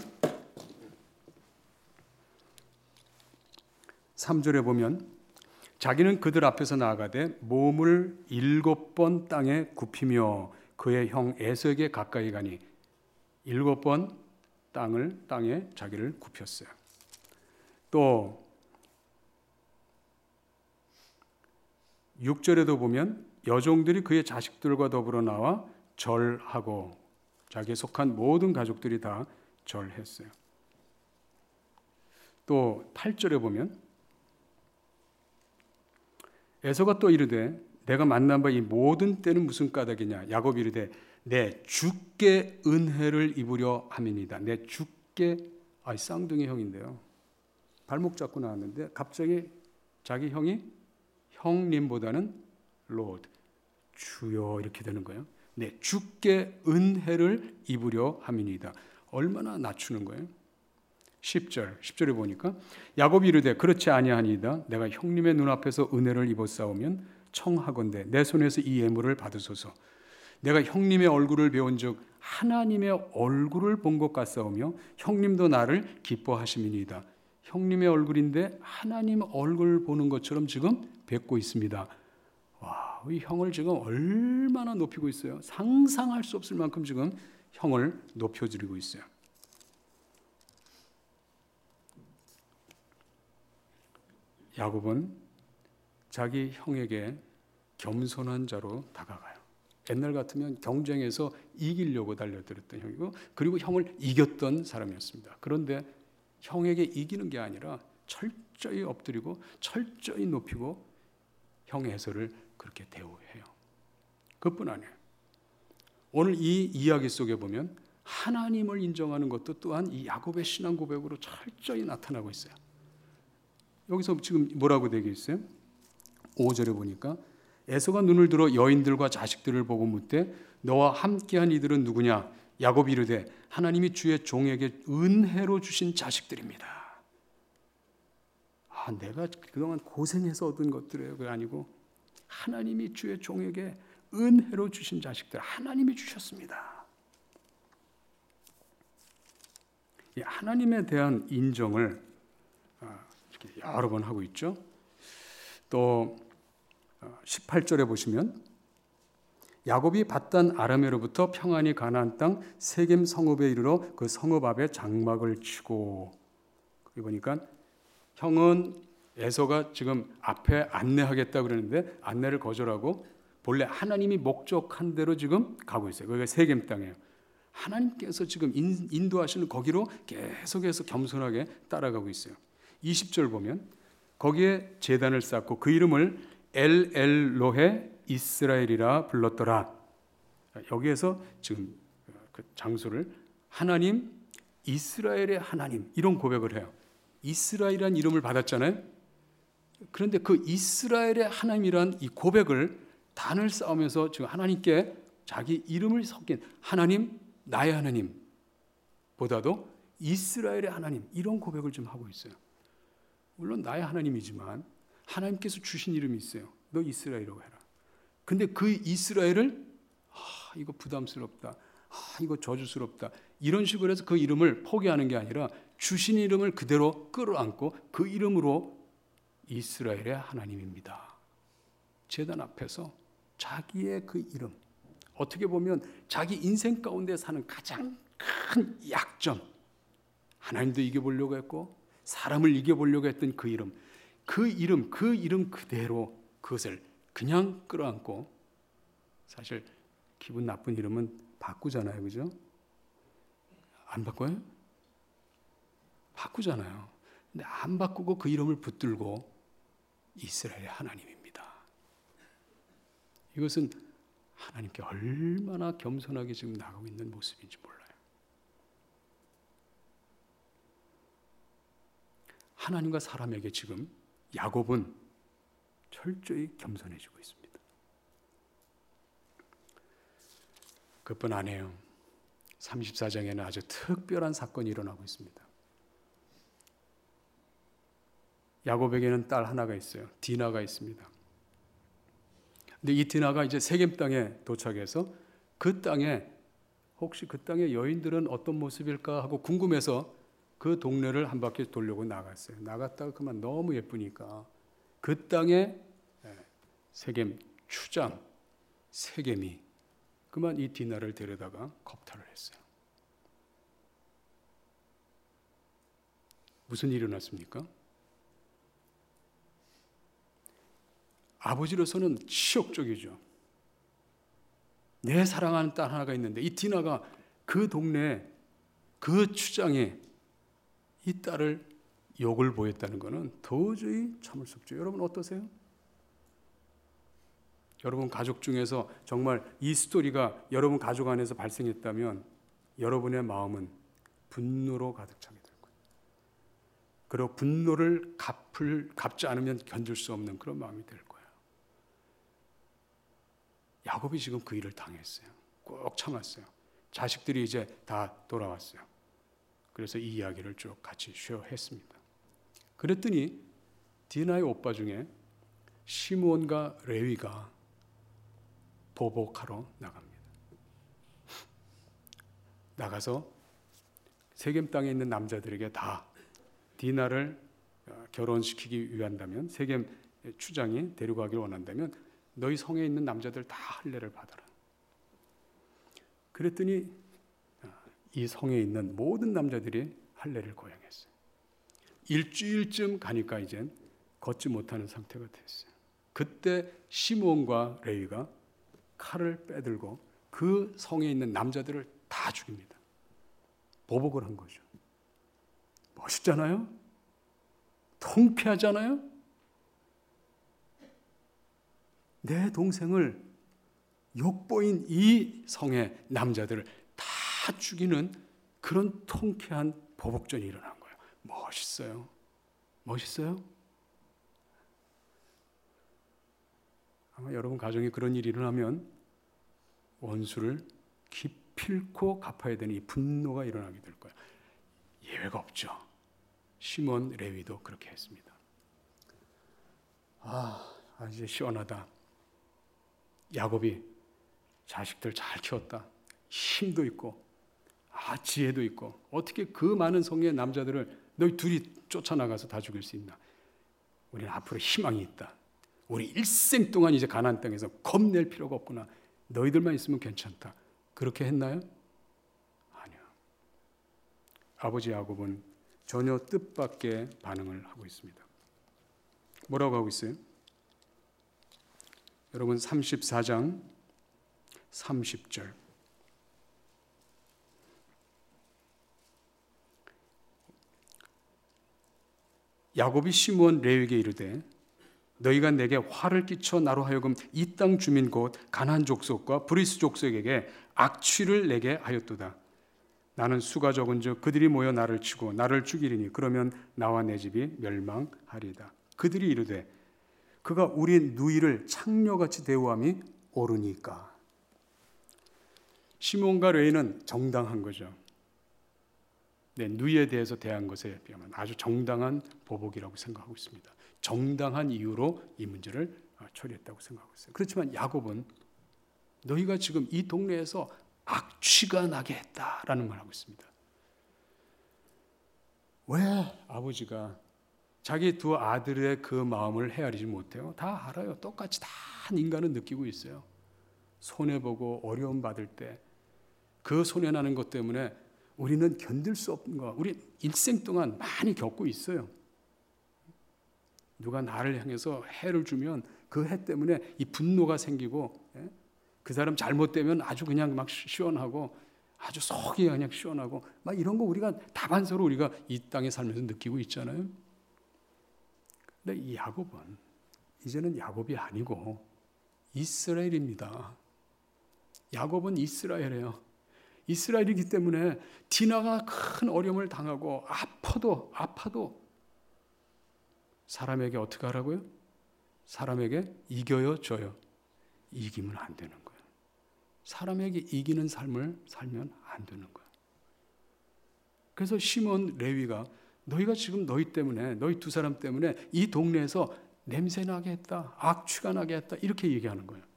33장 3절에 보면 자기는 그들 앞에서 나아가되 몸을 7번 땅에 굽히며 그의 형 에서에게 가까이 가니 7번 땅에 자기를 굽혔어요. 또 6절에도 보면 여종들이 그의 자식들과 더불어 나와 절하고 자기에 속한 모든 가족들이 다 절했어요. 또 8절에 보면 에서가 또 이르되 내가 만난 바 이 모든 때는 무슨 까닭이냐. 야곱이 이르되 내 주께 은혜를 입으려 함이니이다. 내 주께, 쌍둥이 형인데요. 발목 잡고 나왔는데 갑자기 자기 형이 형님보다는 Lord, 주여 이렇게 되는 거예요. 내 주께 은혜를 입으려 함이니이다. 얼마나 낮추는 거예요. 10절에 보니까 야곱이 이르되 그렇지 아니하니이다. 내가 형님의 눈앞에서 은혜를 입었사오면 청하건대 내 손에서 이 예물을 받으소서. 내가 형님의 얼굴을 배운 즉 하나님의 얼굴을 본 것 같사오며 형님도 나를 기뻐하심이니이다. 형님의 얼굴인데 하나님 얼굴 보는 것처럼 지금 뵙고 있습니다. 와, 이 형을 지금 얼마나 높이고 있어요. 상상할 수 없을 만큼 지금 형을 높여드리고 있어요. 야곱은 자기 형에게 겸손한 자로 다가가요. 옛날 같으면 경쟁에서 이기려고 달려들었던 형이고 그리고 형을 이겼던 사람이었습니다. 그런데 형에게 이기는 게 아니라 철저히 엎드리고 철저히 높이고 형 에서를 그렇게 대우해요. 그뿐 아니에요. 오늘 이 이야기 속에 보면 하나님을 인정하는 것도 또한 이 야곱의 신앙 고백으로 철저히 나타나고 있어요. 여기서 지금 뭐라고 되어 있어요? 5절에 보니까 에서가 눈을 들어 여인들과 자식들을 보고 묻되 너와 함께한 이들은 누구냐? 야곱이 이르되 하나님이 주의 종에게 은혜로 주신 자식들입니다. 내가 그동안 고생해서 얻은 것들이에요. 그게 아니고 하나님이 주의 종에게 은혜로 주신 자식들, 하나님이 주셨습니다. 이 하나님에 대한 인정을 이렇게 여러 번 하고 있죠. 또 18절에 보시면 야곱이 밧단 아람에로부터 평안히 가나안 땅 세겜 성읍에 이르러 그 성읍 앞에 장막을 치고, 거기 보니까 형은 에서가 지금 앞에 안내하겠다 그러는데 안내를 거절하고 본래 하나님이 목적한 대로 지금 가고 있어요. 거기가 세겜 땅이에요. 하나님께서 지금 인도하시는 거기로 계속해서 겸손하게 따라가고 있어요. 20절 보면 거기에 제단을 쌓고 그 이름을 엘엘로헤 이스라엘이라 불렀더라. 여기에서 지금 그 장소를 하나님, 이스라엘의 하나님 이런 고백을 해요. 이스라엘이라는 이름을 받았잖아요. 그런데 그 이스라엘의 하나님이란 이 고백을 단을 쌓으면서 지금 하나님께 자기 이름을 섞인 하나님, 나의 하나님 보다도 이스라엘의 하나님 이런 고백을 좀 하고 있어요. 물론 나의 하나님이지만 하나님께서 주신 이름이 있어요. 너 이스라엘이라고 해라. 근데 그 이스라엘을 이거 부담스럽다. 이거 저주스럽다. 이런 식으로 해서 그 이름을 포기하는 게 아니라 주신 이름을 그대로 끌어안고 그 이름으로 이스라엘의 하나님입니다. 제단 앞에서 자기의 그 이름, 어떻게 보면 자기 인생 가운데 사는 가장 큰 약점, 하나님도 이겨보려고 했고 사람을 이겨보려고 했던 그 이름 그대로 그것을 그냥 끌어안고, 사실 기분 나쁜 이름은 바꾸잖아요. 그죠? 안 바꿔요? 바꾸잖아요. 근데 안 바꾸고 그 이름을 붙들고 이스라엘의 하나님입니다. 이것은 하나님께 얼마나 겸손하게 지금 나가고 있는 모습인지 몰라요. 하나님과 사람에게 지금 야곱은 철저히 겸손해지고 있습니다. 그뿐 아니에요. 34장에는 아주 특별한 사건이 일어나고 있습니다. 야곱에게는 딸 하나가 있어요. 디나가 있습니다. 근데 이 디나가 이제 세겜 땅에 도착해서 그 땅에 혹시 그 땅의 여인들은 어떤 모습일까 하고 궁금해서 그 동네를 한 바퀴 돌려고 나갔어요. 나갔다가 그만 너무 예쁘니까 그 땅에 세겜 추장 세겜이 그만 이 디나를 데려다가 겁탈을 했어요. 무슨 일이 일어났습니까? 아버지로서는 치욕적이죠. 내 사랑하는 딸 하나가 있는데 이 디나가 그 동네 그 추장에 이 딸을 욕을 보였다는 것은 도저히 참을 수 없죠. 여러분 어떠세요? 여러분 가족 중에서 정말 이 스토리가 여러분 가족 안에서 발생했다면 여러분의 마음은 분노로 가득 차게 될 거예요. 그리고 분노를 갚지 않으면 견딜 수 없는 그런 마음이 될 거예요. 야곱이 지금 그 일을 당했어요. 꼭 참았어요. 자식들이 이제 다 돌아왔어요. 그래서 이 이야기를 쭉 같이 쉐어했습니다. 그랬더니 디나의 오빠 중에 시므온과 레위가 보복하러 나갑니다. 나가서 세겜 땅에 있는 남자들에게 다 디나를 결혼시키기 위한다면, 세겜 추장이 데려가기를 원한다면 너희 성에 있는 남자들 다 할례를 받아라. 그랬더니 이 성에 있는 모든 남자들이 할례를 거행했어요. 일주일쯤 가니까 이젠 걷지 못하는 상태가 됐어요. 그때 시므온과 레위가 칼을 빼들고 그 성에 있는 남자들을 다 죽입니다. 보복을 한 거죠. 멋있잖아요? 통쾌하잖아요? 내 동생을 욕보인 이 성의 남자들을 다 죽이는 그런 통쾌한 보복전이 일어난 거예요. 멋있어요. 멋있어요? 아마 여러분 가정에 그런 일이 일어나면 원수를 기필코 갚아야 되는 이 분노가 일어나게 될 거예요. 예외가 없죠. 시몬 레위도 그렇게 했습니다. 이제 시원하다. 야곱이 자식들 잘 키웠다. 힘도 있고 지혜도 있고 어떻게 그 많은 성의 남자들을 너희 둘이 쫓아나가서 다 죽일 수 있나? 우리는 앞으로 희망이 있다. 우리 일생 동안 이제 가나안 땅에서 겁낼 필요가 없구나. 너희들만 있으면 괜찮다. 그렇게 했나요? 아니요. 아버지 야곱은 전혀 뜻밖의 반응을 하고 있습니다. 뭐라고 하고 있어요? 여러분 34장 30절. 야곱이 시므온 레위에게 이르되 너희가 내게 화를 끼쳐 나로 하여금 이 땅 주민 곧 가나안 족속과 브리스 족속에게 악취를 내게 하였도다. 나는 수가 적은즉 그들이 모여 나를 치고 나를 죽이리니 그러면 나와 내 집이 멸망하리이다. 그들이 이르되 그가 우리 누이를 창녀같이 대우함이 옳으니까. 시므온과 레위는 정당한 거죠. 누이에 대해서 대한 것에 비하면 아주 정당한 보복이라고 생각하고 있습니다. 정당한 이유로 이 문제를 처리했다고 생각하고 있어요. 그렇지만 야곱은 너희가 지금 이 동네에서 악취가 나게 했다라는 말을 하고 있습니다. 왜 아버지가 자기 두 아들의 그 마음을 헤아리지 못해요? 다 알아요. 똑같이 다 인간은 느끼고 있어요. 손해보고 어려움 받을 때 그 손해나는 것 때문에 우리는 견딜 수 없는 거, 우리 일생 동안 많이 겪고 있어요. 누가 나를 향해서 해를 주면 그 해 때문에 이 분노가 생기고, 그 사람 잘못되면 아주 그냥 막 시원하고 아주 속이 그냥 시원하고 막 이런 거 우리가 다반사로 우리가 이 땅에 살면서 느끼고 있잖아요. 근데 이 야곱은 이제는 야곱이 아니고 이스라엘입니다. 야곱은 이스라엘이에요. 이스라엘이기 때문에 디나가 큰 어려움을 당하고 아파도 사람에게 어떻게 하라고요? 사람에게 이겨요, 져요? 이기면 안 되는 거예요. 사람에게 이기는 삶을 살면 안 되는 거예요. 그래서 시몬 레위가 너희가 지금 너희 때문에, 너희 두 사람 때문에 이 동네에서 냄새 나게 했다, 악취가 나게 했다, 이렇게 얘기하는 거예요.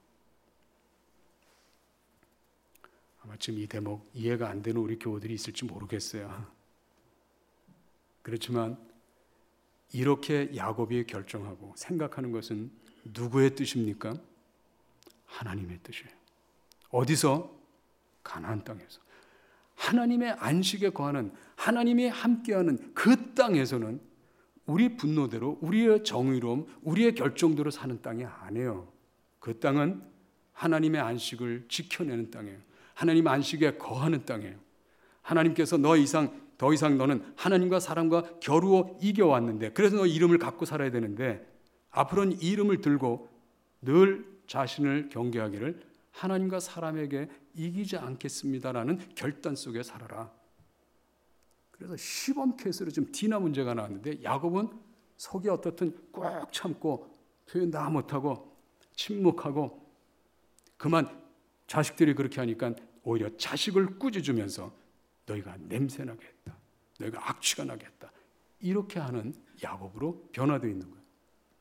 아마 지금 이 대목 이해가 안 되는 우리 교우들이 있을지 모르겠어요. 그렇지만 이렇게 야곱이 결정하고 생각하는 것은 누구의 뜻입니까? 하나님의 뜻이에요. 어디서? 가나안 땅에서. 하나님의 안식에 거하는, 하나님이 함께하는 그 땅에서는 우리 분노대로, 우리의 정의로움, 우리의 결정대로 사는 땅이 아니에요. 그 땅은 하나님의 안식을 지켜내는 땅이에요. 하나님 안식에 거하는 땅이에요. 하나님께서 더 이상 너는 하나님과 사람과 겨루어 이겨왔는데, 그래서 너 이름을 갖고 살아야 되는데, 앞으로는 이 이름을 들고 늘 자신을 경계하기를 하나님과 사람에게 이기지 않겠습니다라는 결단 속에 살아라. 그래서 시범 케이스로 지금 디나 문제가 나왔는데, 야곱은 속이 어떻든 꾹 참고 표현 다 못하고 침묵하고, 그만 자식들이 그렇게 하니까 오히려 자식을 꾸짖으면서 너희가 냄새나게 했다, 너희가 악취가 나게 했다, 이렇게 하는 야곱으로 변화되어 있는 거예요.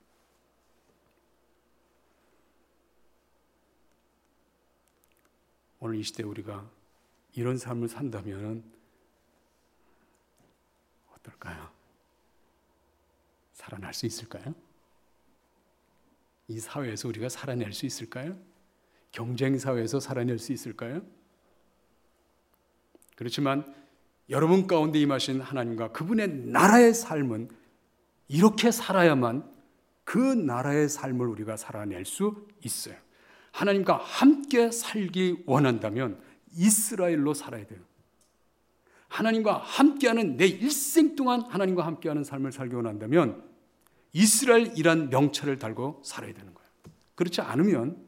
오늘 이 시대에 우리가 이런 삶을 산다면 어떨까요? 살아날 수 있을까요? 이 사회에서 우리가 살아낼 수 있을까요? 경쟁 사회에서 살아낼 수 있을까요? 그렇지만 여러분 가운데 임하신 하나님과 그분의 나라의 삶은 이렇게 살아야만 그 나라의 삶을 우리가 살아낼 수 있어요. 하나님과 함께 살기 원한다면 이스라엘로 살아야 돼요. 하나님과 함께하는, 내 일생 동안 하나님과 함께하는 삶을 살기 원한다면 이스라엘이란 명찰을 달고 살아야 되는 거예요. 그렇지 않으면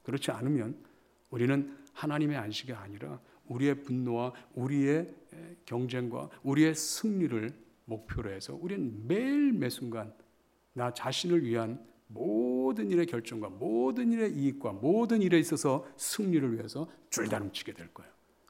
우리는 하나님의 안식이 아니라 우리의 분노와 우리의 경쟁과 우리의 승리를 목표로 해서 우리는 매일 매순간 나 자신을 위한 모든 일의 결정과 모든 일의 이익과 모든 일에 있어서 승리를 위해서 줄다름치게 될 거예요.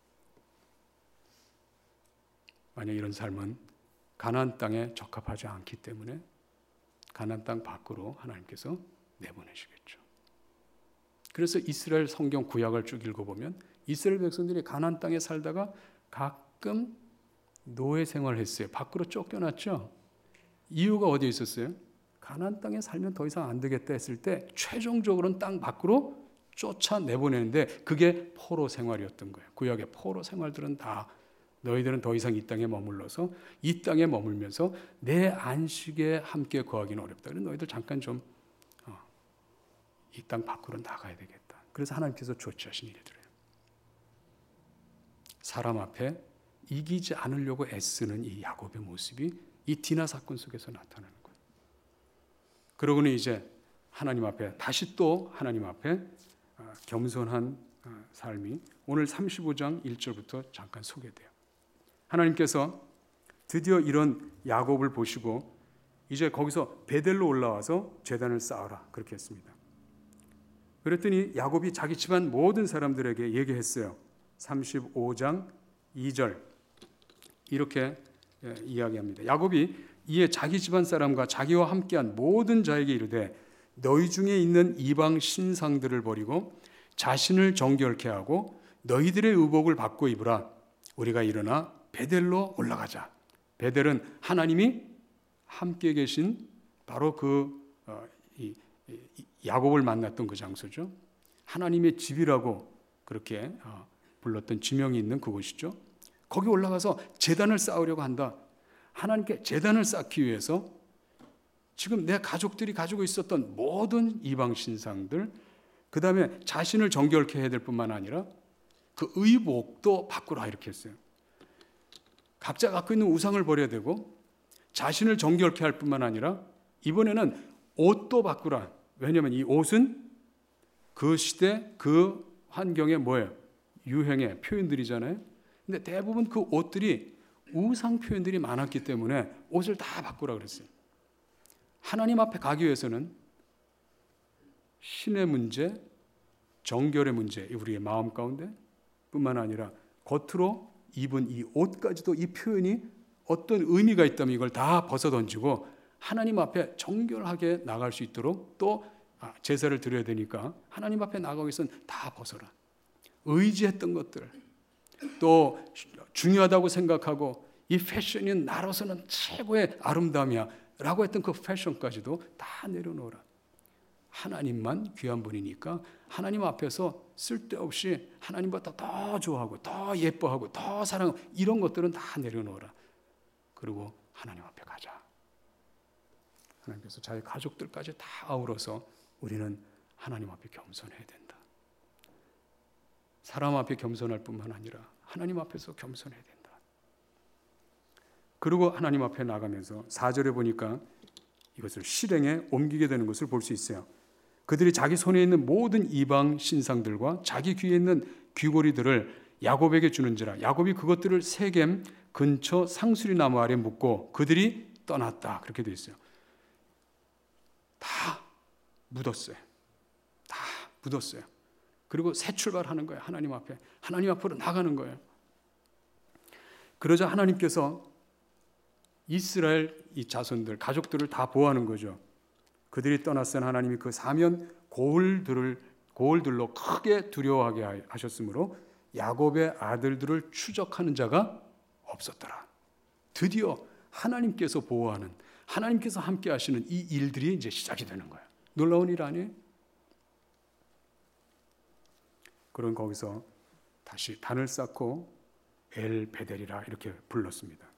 만약 이런 삶은 가나안 땅에 적합하지 않기 때문에 가나안 땅 밖으로 하나님께서 내보내시겠죠. 그래서 이스라엘 성경 구약을 쭉 읽어보면 이스라엘 백성들이 가나안 땅에 살다가 가끔 노예 생활을 했어요. 밖으로 쫓겨났죠. 이유가 어디에 있었어요? 가나안 땅에 살면 더 이상 안 되겠다 했을 때 최종적으로는 땅 밖으로 쫓아내보내는데 그게 포로 생활이었던 거예요. 구약의 포로 생활들은 다 너희들은 더 이상 이 땅에 머물러서 이 땅에 머물면서 내 안식에 함께 거하기는 어렵다. 그래서 너희들 잠깐 좀 이 땅 밖으로 나가야 되겠다. 그래서 하나님께서 조치하신 일이더래요. 사람 앞에 이기지 않으려고 애쓰는 이 야곱의 모습이 이 디나 사건 속에서 나타나는 거예요. 그러고는 이제 하나님 앞에 다시 또 하나님 앞에 겸손한 삶이 오늘 35장 1절부터 잠깐 소개돼요. 하나님께서 드디어 이런 야곱을 보시고 이제 거기서 베델로 올라와서 제단을 쌓아라 그렇게 했습니다. 그랬더니 야곱이 자기 집안 모든 사람들에게 얘기했어요. 35장 2절 이렇게 이야기합니다. 야곱이 이에 자기 집안 사람과 자기와 함께한 모든 자에게 이르되 너희 중에 있는 이방 신상들을 버리고 자신을 정결케 하고 너희들의 의복을 받고 입으라. 우리가 일어나 베델로 올라가자. 베델은 하나님이 함께 계신 바로 야곱을 만났던 그 장소죠. 하나님의 집이라고 그렇게 불렀던 지명이 있는 그곳이죠. 거기 올라가서 제단을 쌓으려고 한다. 하나님께 제단을 쌓기 위해서 지금 내 가족들이 가지고 있었던 모든 이방 신상들, 그 다음에 자신을 정결케 해야 될 뿐만 아니라 그 의복도 바꾸라 이렇게 했어요. 각자 갖고 있는 우상을 버려야 되고 자신을 정결케 할 뿐만 아니라 이번에는 옷도 바꾸라. 왜냐하면 이 옷은 그 시대 그 환경의 뭐예요? 유행의 표현들이잖아요. 근데 대부분 그 옷들이 우상 표현들이 많았기 때문에 옷을 다 바꾸라 그랬어요. 하나님 앞에 가기 위해서는 신의 문제, 정결의 문제, 우리의 마음 가운데 뿐만 아니라 겉으로 입은 이 옷까지도 이 표현이 어떤 의미가 있다면 이걸 다 벗어던지고 하나님 앞에 정결하게 나갈 수 있도록 또 제사를 드려야 되니까 하나님 앞에 나가기 위해서는 다 벗어라. 의지했던 것들, 또 중요하다고 생각하고 이 패션이 나로서는 최고의 아름다움이야. 라고 했던 그 패션까지도 다 내려놓으라. 하나님만 귀한 분이니까 하나님 앞에서 쓸데없이 하나님보다 더 좋아하고 더 예뻐하고 더 사랑하고 이런 것들은 다 내려놓으라. 그리고 하나님 앞에 가자. 하나님께서 자기 가족들까지 다 아우러서 우리는 하나님 앞에 겸손해야 된다. 사람 앞에 겸손할 뿐만 아니라 하나님 앞에서 겸손해야 된다. 그리고 하나님 앞에 나가면서 4절에 보니까 이것을 실행에 옮기게 되는 것을 볼 수 있어요. 그들이 자기 손에 있는 모든 이방 신상들과 자기 귀에 있는 귀고리들을 야곱에게 주는지라. 야곱이 그것들을 세겜 근처 상수리 나무 아래 묻고 그들이 떠났다. 그렇게 되어 있어요. 다 묻었어요. 다 묻었어요. 그리고 새 출발하는 거예요. 하나님 앞에. 하나님 앞으로 나가는 거예요. 그러자 하나님께서 이스라엘 이 자손들, 가족들을 다 보호하는 거죠. 그들이 떠났을 때 하나님이 그 사면 고울들로 크게 두려워하게 하셨으므로 야곱의 아들들을 추적하는 자가 없었더라. 드디어 하나님께서 보호하는, 하나님께서 함께 하시는 이 일들이 이제 시작이 되는 거예요. 놀라운 일 아니에요? 그런 거기서 다시 단을 쌓고 엘 베델이라 이렇게 불렀습니다.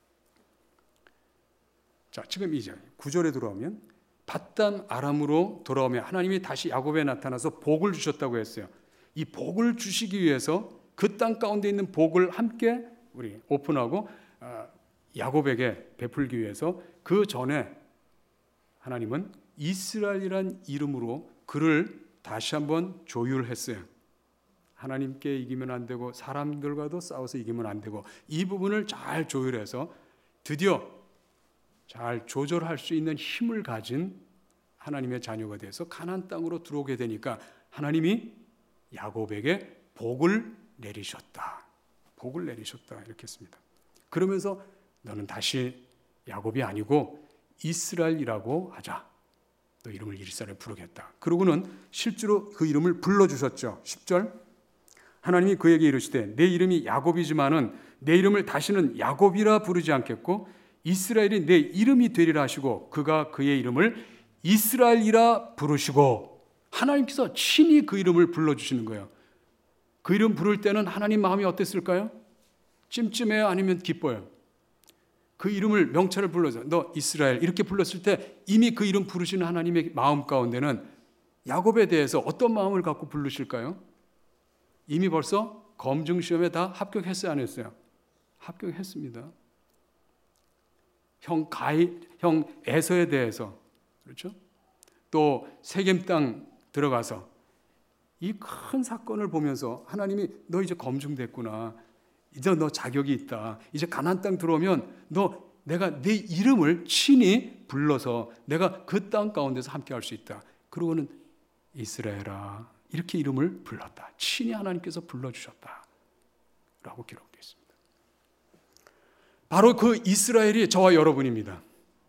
자, 지금 이제 9절에 들어오면 밧담 아람으로 돌아오며 하나님이 다시 야곱에 나타나서 복을 주셨다고 했어요. 이 복을 주시기 위해서 그 땅 가운데 있는 복을 함께 우리 오픈하고 야곱에게 베풀기 위해서 그 전에 하나님은 이스라엘이란 이름으로 그를 다시 한번 조율했어요. 하나님께 이기면 안 되고 사람들과도 싸워서 이기면 안 되고 이 부분을 잘 조율해서 드디어 잘 조절할 수 있는 힘을 가진 하나님의 자녀가 돼서 가나안 땅으로 들어오게 되니까 하나님이 야곱에게 복을 내리셨다. 복을 내리셨다 이렇게 했습니다. 그러면서 너는 다시 야곱이 아니고 이스라엘이라고 하자. 너 이름을 이스라엘 부르겠다. 그러고는 실제로 그 이름을 불러주셨죠. 10절 하나님이 그에게 이르시되 내 이름이 야곱이지만은 내 이름을 다시는 야곱이라 부르지 않겠고 이스라엘이 내 이름이 되리라 하시고 그가 그의 이름을 이스라엘이라 부르시고 하나님께서 친히 그 이름을 불러주시는 거예요. 그 이름 부를 때는 하나님 마음이 어땠을까요? 찜찜해요? 아니면 기뻐요? 그 이름을 명찰을 불러서 너 이스라엘 이렇게 불렀을 때 이미 그 이름 부르시는 하나님의 마음 가운데는 야곱에 대해서 어떤 마음을 갖고 부르실까요? 이미 벌써 검증시험에 다 합격했어요? 안 했어요? 합격했습니다. 형 에서에 대해서 그렇죠? 또 세겜 땅 들어가서 이 큰 사건을 보면서 하나님이 너 이제 검증됐구나. 이제 너 자격이 있다. 이제 가나안 땅 들어오면 내가 네 이름을 친히 불러서 내가 그 땅 가운데서 함께 할 수 있다. 그러고는 이스라엘아 이렇게 이름을 불렀다. 친히 하나님께서 불러주셨다. 라고 기록되어 있습니다. 바로 그 이스라엘이 저와 여러분입니다.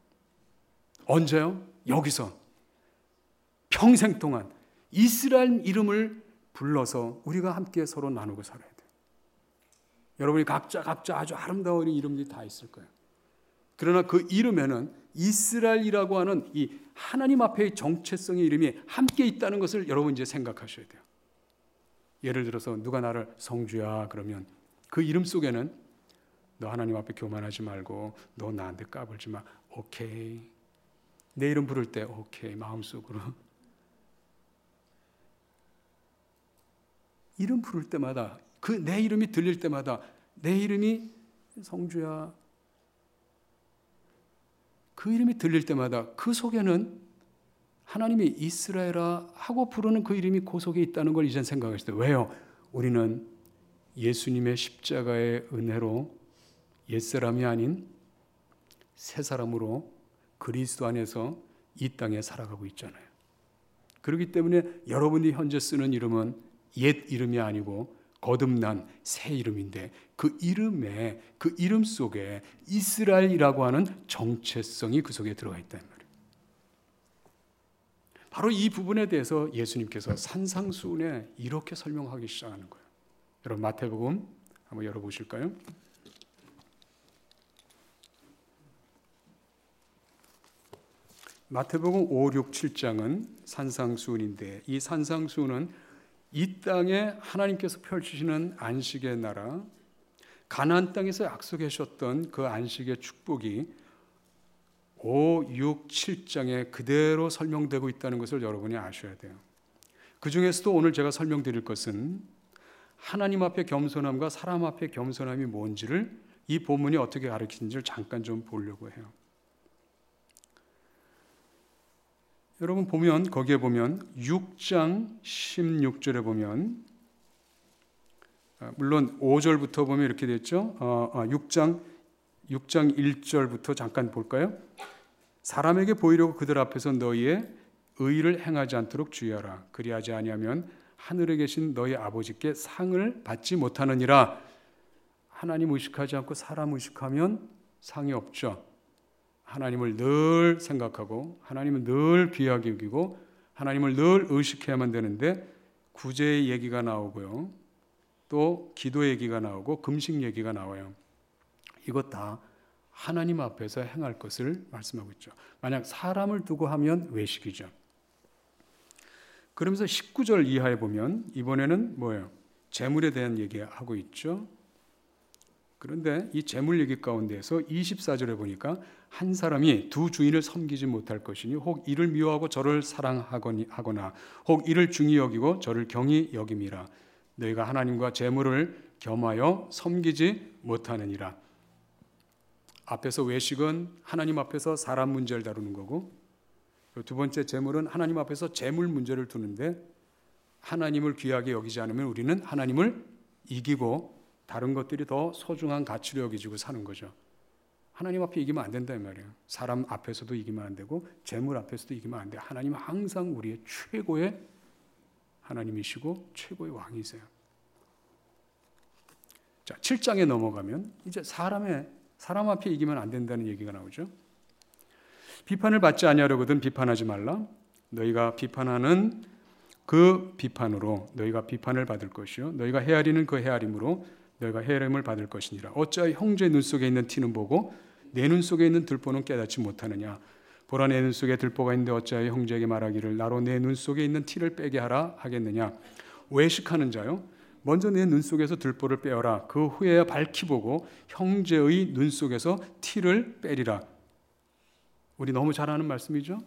언제요? 여기서 평생 동안 이스라엘 이름을 불러서 우리가 함께 서로 나누고 살아야 돼요. 여러분이 각자 아주 아름다운 이름들이 다 있을 거예요. 그러나 그 이름에는 이스라엘이라고 하는 이 하나님 앞의 정체성의 이름이 함께 있다는 것을 여러분 이제 생각하셔야 돼요. 예를 들어서 누가 나를 성주야 그러면 그 이름 속에는 너 하나님 앞에 교만하지 말고 너 나한테 까불지 마. 오케이. 내 이름 부를 때 오케이 마음속으로. 이름 부를 때마다 그 내 이름이 들릴 때마다 내 이름이 성주야. 그 이름이 들릴 때마다 그 속에는 하나님이 이스라엘아 하고 부르는 그 이름이 그 속에 있다는 걸 이젠 생각하실 때 왜요? 우리는 예수님의 십자가의 은혜로 옛사람이 아닌 새 사람으로 그리스도 안에서 이 땅에 살아가고 있잖아요. 그렇기 때문에 여러분이 현재 쓰는 이름은 옛 이름이 아니고 거듭난 새 이름인데 그 이름에 그 이름 속에 이스라엘이라고 하는 정체성이 그 속에 들어가 있다는 말이에요. 바로 이 부분에 대해서 예수님께서 산상수훈에 이렇게 설명하기 시작하는 거예요. 여러분 마태복음 한번 열어보실까요? 마태복음 5, 6, 7장은 산상수훈인데 이 산상수훈은 이 땅에 하나님께서 펼치시는 안식의 나라, 가나안 땅에서 약속하셨던 그 안식의 축복이 5, 6, 7장에 그대로 설명되고 있다는 것을 여러분이 아셔야 돼요. 그 중에서도 오늘 제가 설명드릴 것은 하나님 앞에 겸손함과 사람 앞에 겸손함이 뭔지를 이 본문이 어떻게 가르치는지를 잠깐 좀 보려고 해요. 여러분 보면 거기에 보면 6장 16절에 보면 물론 5절부터 보면 이렇게 됐죠. 6장 1절부터 잠깐 볼까요? 사람에게 보이려고 그들 앞에서 너희의 의를 행하지 않도록 주의하라. 그리하지 아니하면 하늘에 계신 너희 아버지께 상을 받지 못하느니라. 하나님 의식하지 않고 사람 의식하면 상이 없죠. 하나님을 늘 생각하고 하나님을 늘 귀하게 여기고 하나님을 늘 의식해야만 되는데 구제의 얘기가 나오고요. 또 기도 얘기가 나오고 금식 얘기가 나와요. 이것 다 하나님 앞에서 행할 것을 말씀하고 있죠. 만약 사람을 두고 하면 외식이죠. 그러면서 19절 이하에 보면 이번에는 뭐예요? 재물에 대한 얘기하고 있죠. 그런데 이 재물 얘기 가운데에서 24절에 보니까 한 사람이 두 주인을 섬기지 못할 것이니 혹 이를 미워하고 저를 사랑하거나 혹 이를 중히 여기고 저를 경히 여김이라. 너희가 하나님과 재물을 겸하여 섬기지 못하느니라. 앞에서 외식은 하나님 앞에서 사람 문제를 다루는 거고 두 번째 재물은 하나님 앞에서 재물 문제를 두는데 하나님을 귀하게 여기지 않으면 우리는 하나님을 이기고 다른 것들이 더 소중한 가치로 여기지고 사는 거죠. 하나님 앞에 이기면 안 된다 이 말이에요. 사람 앞에서도 이기면 안 되고 재물 앞에서도 이기면 안 돼요. 하나님은 항상 우리의 최고의 하나님이시고 최고의 왕이세요. 자, 7장에 넘어가면 이제 사람 앞에 이기면 안 된다는 얘기가 나오죠. 비판을 받지 아니하려거든 비판하지 말라. 너희가 비판하는 그 비판으로 너희가 비판을 받을 것이요 너희가 헤아리는 그 헤아림으로 너희가 헤아림을 받을 것이니라. 어찌하여 형제의 눈 속에 있는 티는 보고 내 눈 속에 있는 들보는 깨닫지 못하느냐. 보라 내 눈 속에 들보가 있는데 어찌하여 형제에게 말하기를 나로 내 눈 속에 있는 티를 빼게 하라 하겠느냐. 외식하는 자요 먼저 내 눈 속에서 들보를 빼어라. 그 후에야 밝히 보고 형제의 눈 속에서 티를 빼리라. 우리 너무 잘 아는 말씀이죠.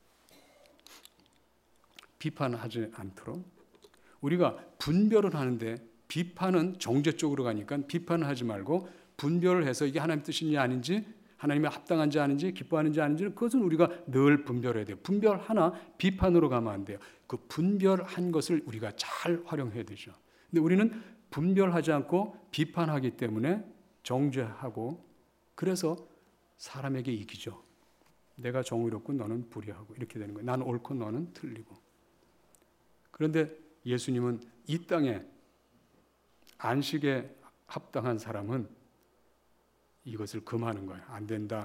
비판하지 않도록 우리가 분별을 하는데 비판은 정죄 쪽으로 가니까 비판을 하지 말고 분별을 해서 이게 하나님 뜻인지 아닌지 하나님의 합당한지 아닌지 기뻐하는지 아닌지는 그것은 우리가 늘 분별해야 돼요. 분별 하나 비판으로 가면 안 돼요. 그 분별한 것을 우리가 잘 활용해야 되죠. 근데 우리는 분별하지 않고 비판하기 때문에 정죄하고 그래서 사람에게 이기죠. 내가 정의롭고 너는 불의하고 이렇게 되는 거예요. 나는 옳고 너는 틀리고. 그런데 예수님은 이 땅에 안식에 합당한 사람은 이것을 금하는 거예요. 안 된다.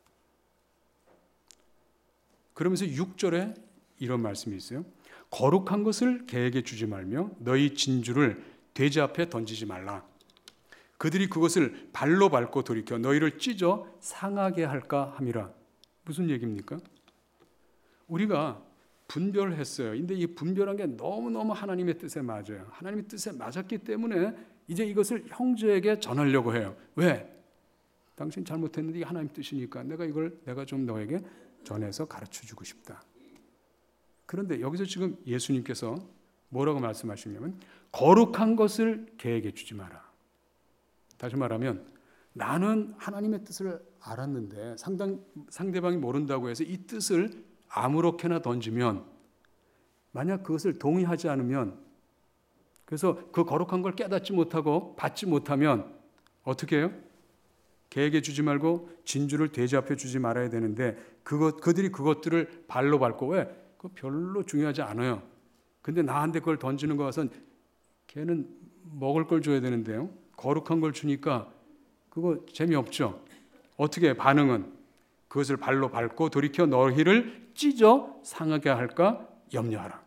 그러면서 6절에 이런 말씀이 있어요. 거룩한 것을 개에게 주지 말며 너희 진주를 돼지 앞에 던지지 말라. 그들이 그것을 발로 밟고 돌이켜 너희를 찢어 상하게 할까 함이라. 무슨 얘기입니까? 우리가 분별했어요. 근데 이 분별한 게 너무너무 하나님의 뜻에 맞아요. 하나님의 뜻에 맞았기 때문에 이제 이것을 형제에게 전하려고 해요. 왜? 당신 잘못했는데 이게 하나님 뜻이니까 내가 좀 너에게 전해서 가르쳐주고 싶다. 그런데 여기서 지금 예수님께서 뭐라고 말씀하시냐면 거룩한 것을 개에게 주지 마라. 다시 말하면 나는 하나님의 뜻을 알았는데 상대방이 모른다고 해서 이 뜻을 아무렇게나 던지면 만약 그것을 동의하지 않으면 그래서 그 거룩한 걸 깨닫지 못하고 받지 못하면 어떻게 해요? 개에게 주지 말고 진주를 돼지 앞에 주지 말아야 되는데 그들이 그것들을 발로 밟고 왜? 그거 별로 중요하지 않아요. 근데 나한테 그걸 던지는 거 같아서 걔는 먹을 걸 줘야 되는데요. 거룩한 걸 주니까 그거 재미없죠. 어떻게 해? 반응은 그것을 발로 밟고 돌이켜 너희를 찢어 상하게 할까 염려하라.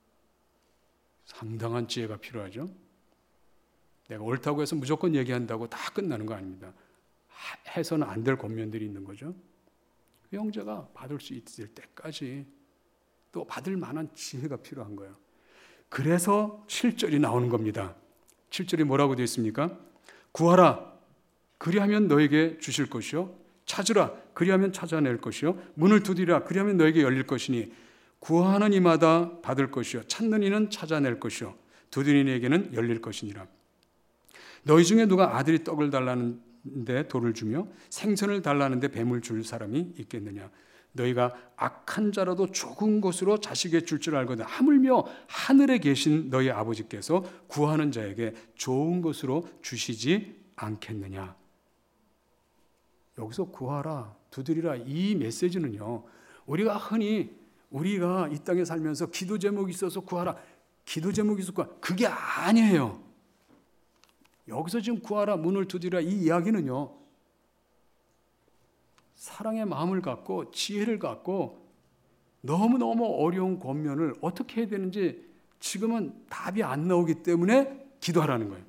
상당한 지혜가 필요하죠. 내가 옳다고 해서 무조건 얘기한다고 다 끝나는 거 아닙니다. 해서는 안 될 권면들이 있는 거죠. 그 형제가 받을 수 있을 때까지 또 받을 만한 지혜가 필요한 거예요. 그래서 7절이 나오는 겁니다. 7절이 뭐라고 되어 있습니까? 구하라, 그리하면 너에게 주실 것이요, 찾으라, 그리하면 찾아낼 것이요, 문을 두드리라, 그리하면 너에게 열릴 것이니 구하는 이마다 받을 것이요, 찾는 이는 찾아낼 것이요, 두드리는 이에게는 열릴 것이니라. 너희 중에 누가 아들이 떡을 달라는데 돌을 주며 생선을 달라는데 뱀을 줄 사람이 있겠느냐? 너희가 악한 자라도 적은 것으로 자식에게 줄 줄 알거든 하물며 하늘에 계신 너희 아버지께서 구하는 자에게 좋은 것으로 주시지 않겠느냐? 여기서 구하라, 두드리라, 이 메시지는요, 우리가 흔히 우리가 이 땅에 살면서 기도 제목이 있어서 구하라, 기도 제목이 있어서 구하라, 그게 아니에요. 여기서 지금 구하라, 문을 두드리라, 이 이야기는요, 사랑의 마음을 갖고 지혜를 갖고 너무너무 어려운 권면을 어떻게 해야 되는지 지금은 답이 안 나오기 때문에 기도하라는 거예요.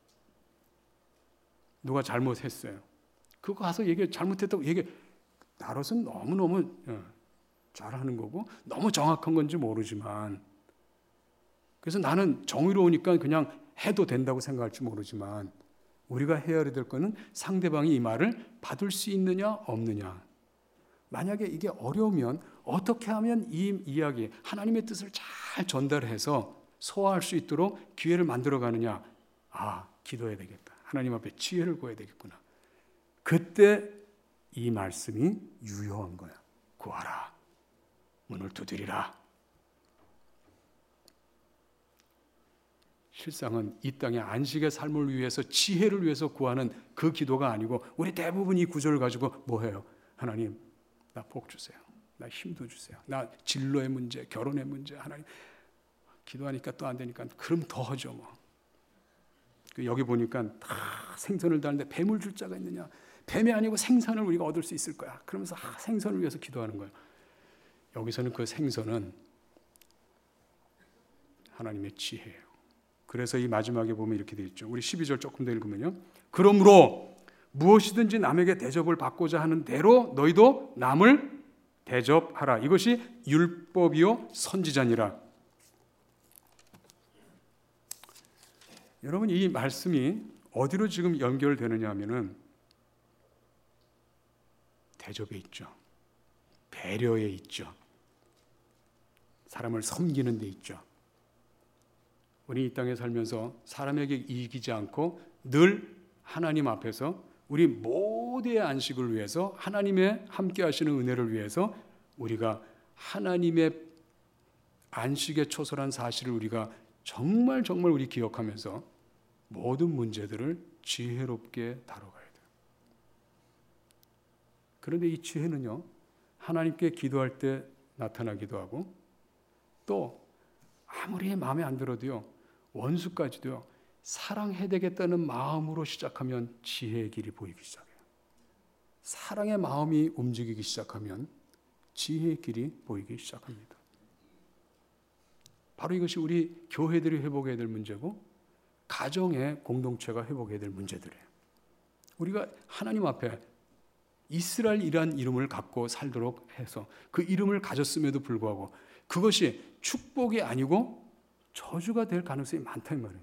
누가 잘못했어요. 그거 가서 잘못했다고 나로서는 너무너무 잘하는 거고 너무 정확한 건지 모르지만, 그래서 나는 정의로우니까 그냥 해도 된다고 생각할지 모르지만, 우리가 헤아려야 될 거는 상대방이 이 말을 받을 수 있느냐 없느냐. 만약에 이게 어려우면 어떻게 하면 이 이야기, 하나님의 뜻을 잘 전달해서 소화할 수 있도록 기회를 만들어 가느냐. 기도해야 되겠다. 하나님 앞에 지혜를 구해야 되겠구나. 그때 이 말씀이 유효한 거야. 구하라, 문을 두드리라. 실상은 이 땅의 안식의 삶을 위해서, 지혜를 위해서 구하는 그 기도가 아니고, 우리 대부분 이 구절을 가지고 뭐 해요? 하나님, 나 복 주세요. 나 힘도 주세요. 나 진로의 문제, 결혼의 문제, 하나님. 기도하니까 또 안 되니까 그럼 더 하죠 뭐. 여기 보니까 다 생선을 다는데 뱀을 줄 자가 있느냐? 뱀이 아니고 생선을 우리가 얻을 수 있을 거야. 그러면서 생선을 위해서 기도하는 거예요. 여기서는 그 생선은 하나님의 지혜예요. 그래서 이 마지막에 보면 이렇게 되어 있죠. 우리 12절 조금 더 읽으면요. 그러므로 무엇이든지 남에게 대접을 받고자 하는 대로 너희도 남을 대접하라. 이것이 율법이요 선지자니라. 여러분, 이 말씀이 어디로 지금 연결되느냐 하면은 대접에 있죠. 배려에 있죠. 사람을 섬기는 데 있죠. 우리 이 땅에 살면서 사람에게 이기지 않고 늘 하나님 앞에서 우리 모두의 안식을 위해서, 하나님의 함께 하시는 은혜를 위해서 우리가 하나님의 안식에 초설한 사실을 우리가 정말 우리 기억하면서 모든 문제들을 지혜롭게 다뤄가야 돼요. 그런데 이 지혜는요, 하나님께 기도할 때 나타나기도 하고, 또 아무리 마음에 안 들어도요, 원수까지도요, 사랑해야 되겠다는 마음으로 시작하면 지혜의 길이 보이기 시작해요. 사랑의 마음이 움직이기 시작하면 지혜의 길이 보이기 시작합니다. 바로 이것이 우리 교회들이 회복해야 될 문제고, 가정의 공동체가 회복해야 될 문제들이에요. 우리가 하나님 앞에 이스라엘이란 이름을 갖고 살도록 해서 그 이름을 가졌음에도 불구하고 그것이 축복이 아니고 저주가 될 가능성이 많다 이 말이에요.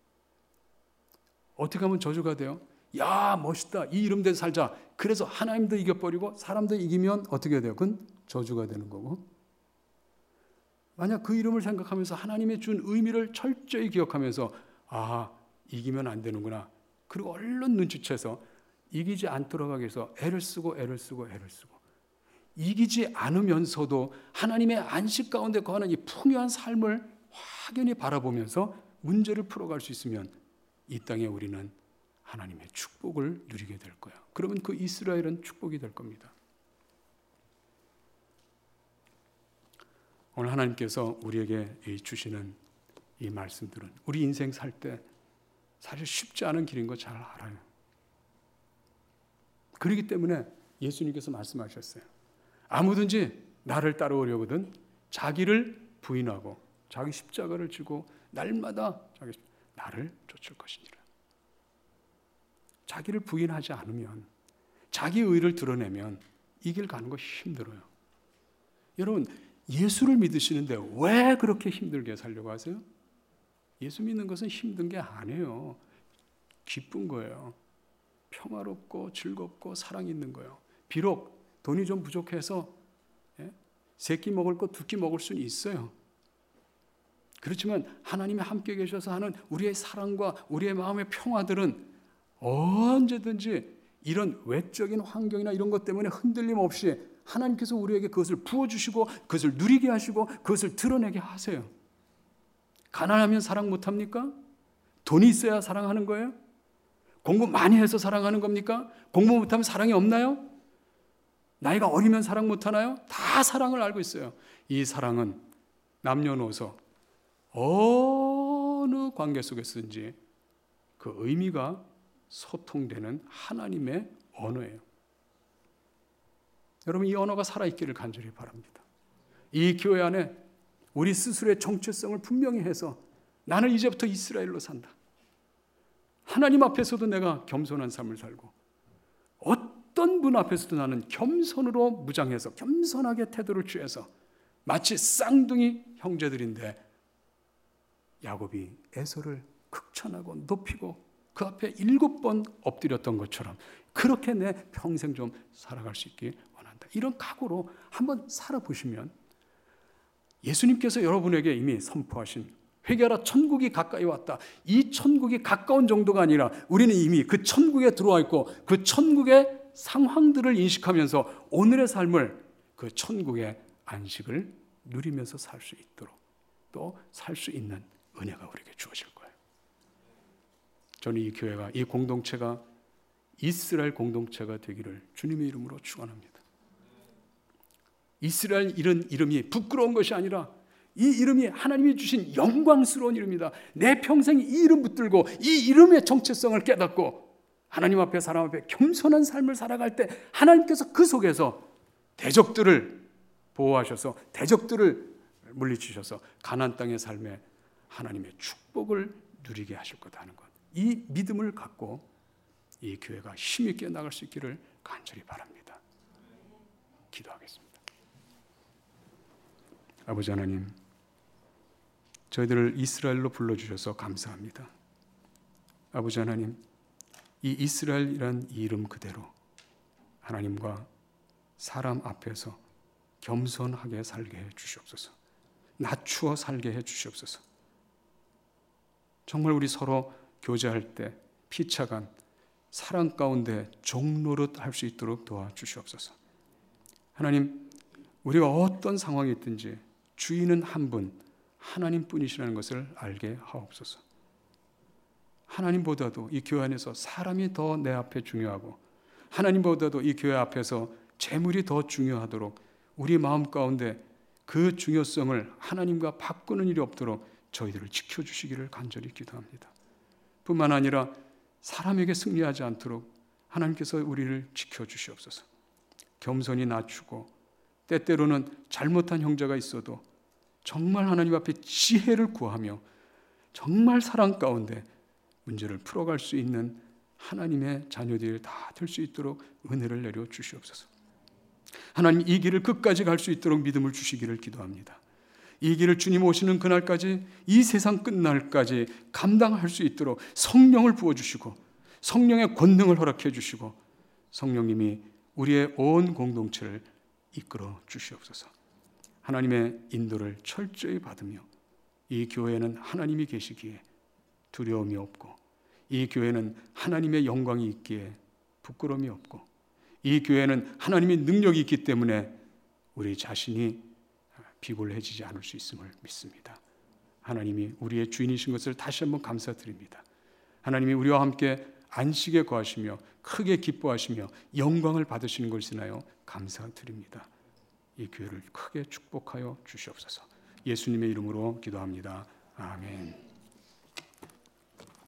어떻게 하면 저주가 돼요? 야, 멋있다. 이 이름대로 살자. 그래서 하나님도 이겨버리고 사람도 이기면 어떻게 돼요? 그건 저주가 되는 거고, 만약 그 이름을 생각하면서 하나님의 준 의미를 철저히 기억하면서 이기면 안 되는구나. 그리고 얼른 눈치채서 이기지 않도록 하기 위해서 애를 쓰고 이기지 않으면서도 하나님의 안식 가운데 거하는 이 풍요한 삶을 확연히 바라보면서 문제를 풀어갈 수 있으면 이 땅에 우리는 하나님의 축복을 누리게 될 거야. 그러면 그 이스라엘은 축복이 될 겁니다. 오늘 하나님께서 우리에게 주시는 이 말씀들은 우리 인생 살 때 사실 쉽지 않은 길인 거 잘 알아요. 그렇기 때문에 예수님께서 말씀하셨어요. 아무든지 나를 따라오려거든 자기를 부인하고 자기 십자가를 지고 날마다 나를 쫓을 것이니라. 자기를 부인하지 않으면, 자기 의를 드러내면 이 길 가는 거 힘들어요. 여러분, 예수를 믿으시는데 왜 그렇게 힘들게 살려고 하세요? 예수 믿는 것은 힘든 게 아니에요. 기쁜 거예요. 평화롭고 즐겁고 사랑 있는 거예요. 비록 돈이 좀 부족해서 세 끼 먹을 거 두 끼 먹을 수는 있어요. 그렇지만 하나님이 함께 계셔서 하는 우리의 사랑과 우리의 마음의 평화들은 언제든지 이런 외적인 환경이나 이런 것 때문에 흔들림 없이 하나님께서 우리에게 그것을 부어주시고 그것을 누리게 하시고 그것을 드러내게 하세요. 가난하면 사랑 못합니까? 돈이 있어야 사랑하는 거예요? 공부 많이 해서 사랑하는 겁니까? 공부 못하면 사랑이 없나요? 나이가 어리면 사랑 못하나요? 다 사랑을 알고 있어요. 이 사랑은 남녀노소 어느 관계 속에서든지 그 의미가 소통되는 하나님의 언어예요. 여러분, 이 언어가 살아있기를 간절히 바랍니다. 이 교회 안에 우리 스스로의 정체성을 분명히 해서 나는 이제부터 이스라엘로 산다. 하나님 앞에서도 내가 겸손한 삶을 살고 어떤 분 앞에서도 나는 겸손으로 무장해서 겸손하게 태도를 취해서 마치 쌍둥이 형제들인데 야곱이 에서를 극찬하고 높이고 그 앞에 7번 엎드렸던 것처럼 그렇게 내 평생 좀 살아갈 수 있길 원한다. 이런 각오로 한번 살아보시면 예수님께서 여러분에게 이미 선포하신 회개하라 천국이 가까이 왔다. 이 천국이 가까운 정도가 아니라 우리는 이미 그 천국에 들어와 있고 그 천국의 상황들을 인식하면서 오늘의 삶을 그 천국의 안식을 누리면서 살 수 있도록 또 살 수 있는 은혜가 우리에게 주어질 거예요. 저는 이 교회가, 이 공동체가 이스라엘 공동체가 되기를 주님의 이름으로 축원합니다. 이스라엘 이런 이름이 부끄러운 것이 아니라 이 이름이 하나님이 주신 영광스러운 이름이다. 내 평생 이 이름 붙들고 이 이름의 정체성을 깨닫고 하나님 앞에 사람 앞에 겸손한 삶을 살아갈 때 하나님께서 그 속에서 대적들을 보호하셔서 대적들을 물리치셔서 가나안 땅의 삶에 하나님의 축복을 누리게 하실 거다 하는 것. 이 믿음을 갖고 이 교회가 힘있게 나갈 수 있기를 간절히 바랍니다. 기도하겠습니다. 아버지 하나님, 저희들을 이스라엘로 불러주셔서 감사합니다. 아버지 하나님, 이 이스라엘이란 이름 그대로 하나님과 사람 앞에서 겸손하게 살게 해 주시옵소서. 낮추어 살게 해 주시옵소서. 정말 우리 서로 교제할 때 피차간 사랑 가운데 종노릇 할 수 있도록 도와주시옵소서. 하나님, 우리가 어떤 상황이 있든지 주인은 한 분, 하나님뿐이시라는 것을 알게 하옵소서. 하나님보다도 이 교회 안에서 사람이 더 내 앞에 중요하고 하나님보다도 이 교회 앞에서 재물이 더 중요하도록 우리 마음 가운데 그 중요성을 하나님과 바꾸는 일이 없도록 저희들을 지켜주시기를 간절히 기도합니다. 뿐만 아니라 사람에게 승리하지 않도록 하나님께서 우리를 지켜주시옵소서. 겸손히 낮추고 때때로는 잘못한 형제가 있어도 정말 하나님 앞에 지혜를 구하며 정말 사랑 가운데 문제를 풀어갈 수 있는 하나님의 자녀들이 다 될 수 있도록 은혜를 내려 주시옵소서. 하나님, 이 길을 끝까지 갈 수 있도록 믿음을 주시기를 기도합니다. 이 길을 주님 오시는 그날까지, 이 세상 끝날까지 감당할 수 있도록 성령을 부어주시고 성령의 권능을 허락해 주시고 성령님이 우리의 온 공동체를 이끌어 주시옵소서. 하나님의 인도를 철저히 받으며 이 교회는 하나님이 계시기에 두려움이 없고 이 교회는 하나님의 영광이 있기에 부끄러움이 없고 이 교회는 하나님의 능력이 있기 때문에 우리 자신이 비굴해지지 않을 수 있음을 믿습니다. 하나님이 우리의 주인이신 것을 다시 한번 감사드립니다. 하나님이 우리와 함께 안식에 거하시며 크게 기뻐하시며 영광을 받으시는 것을 인하여 감사드립니다. 이 교회를 크게 축복하여 주시옵소서. 예수님의 이름으로 기도합니다. 아멘.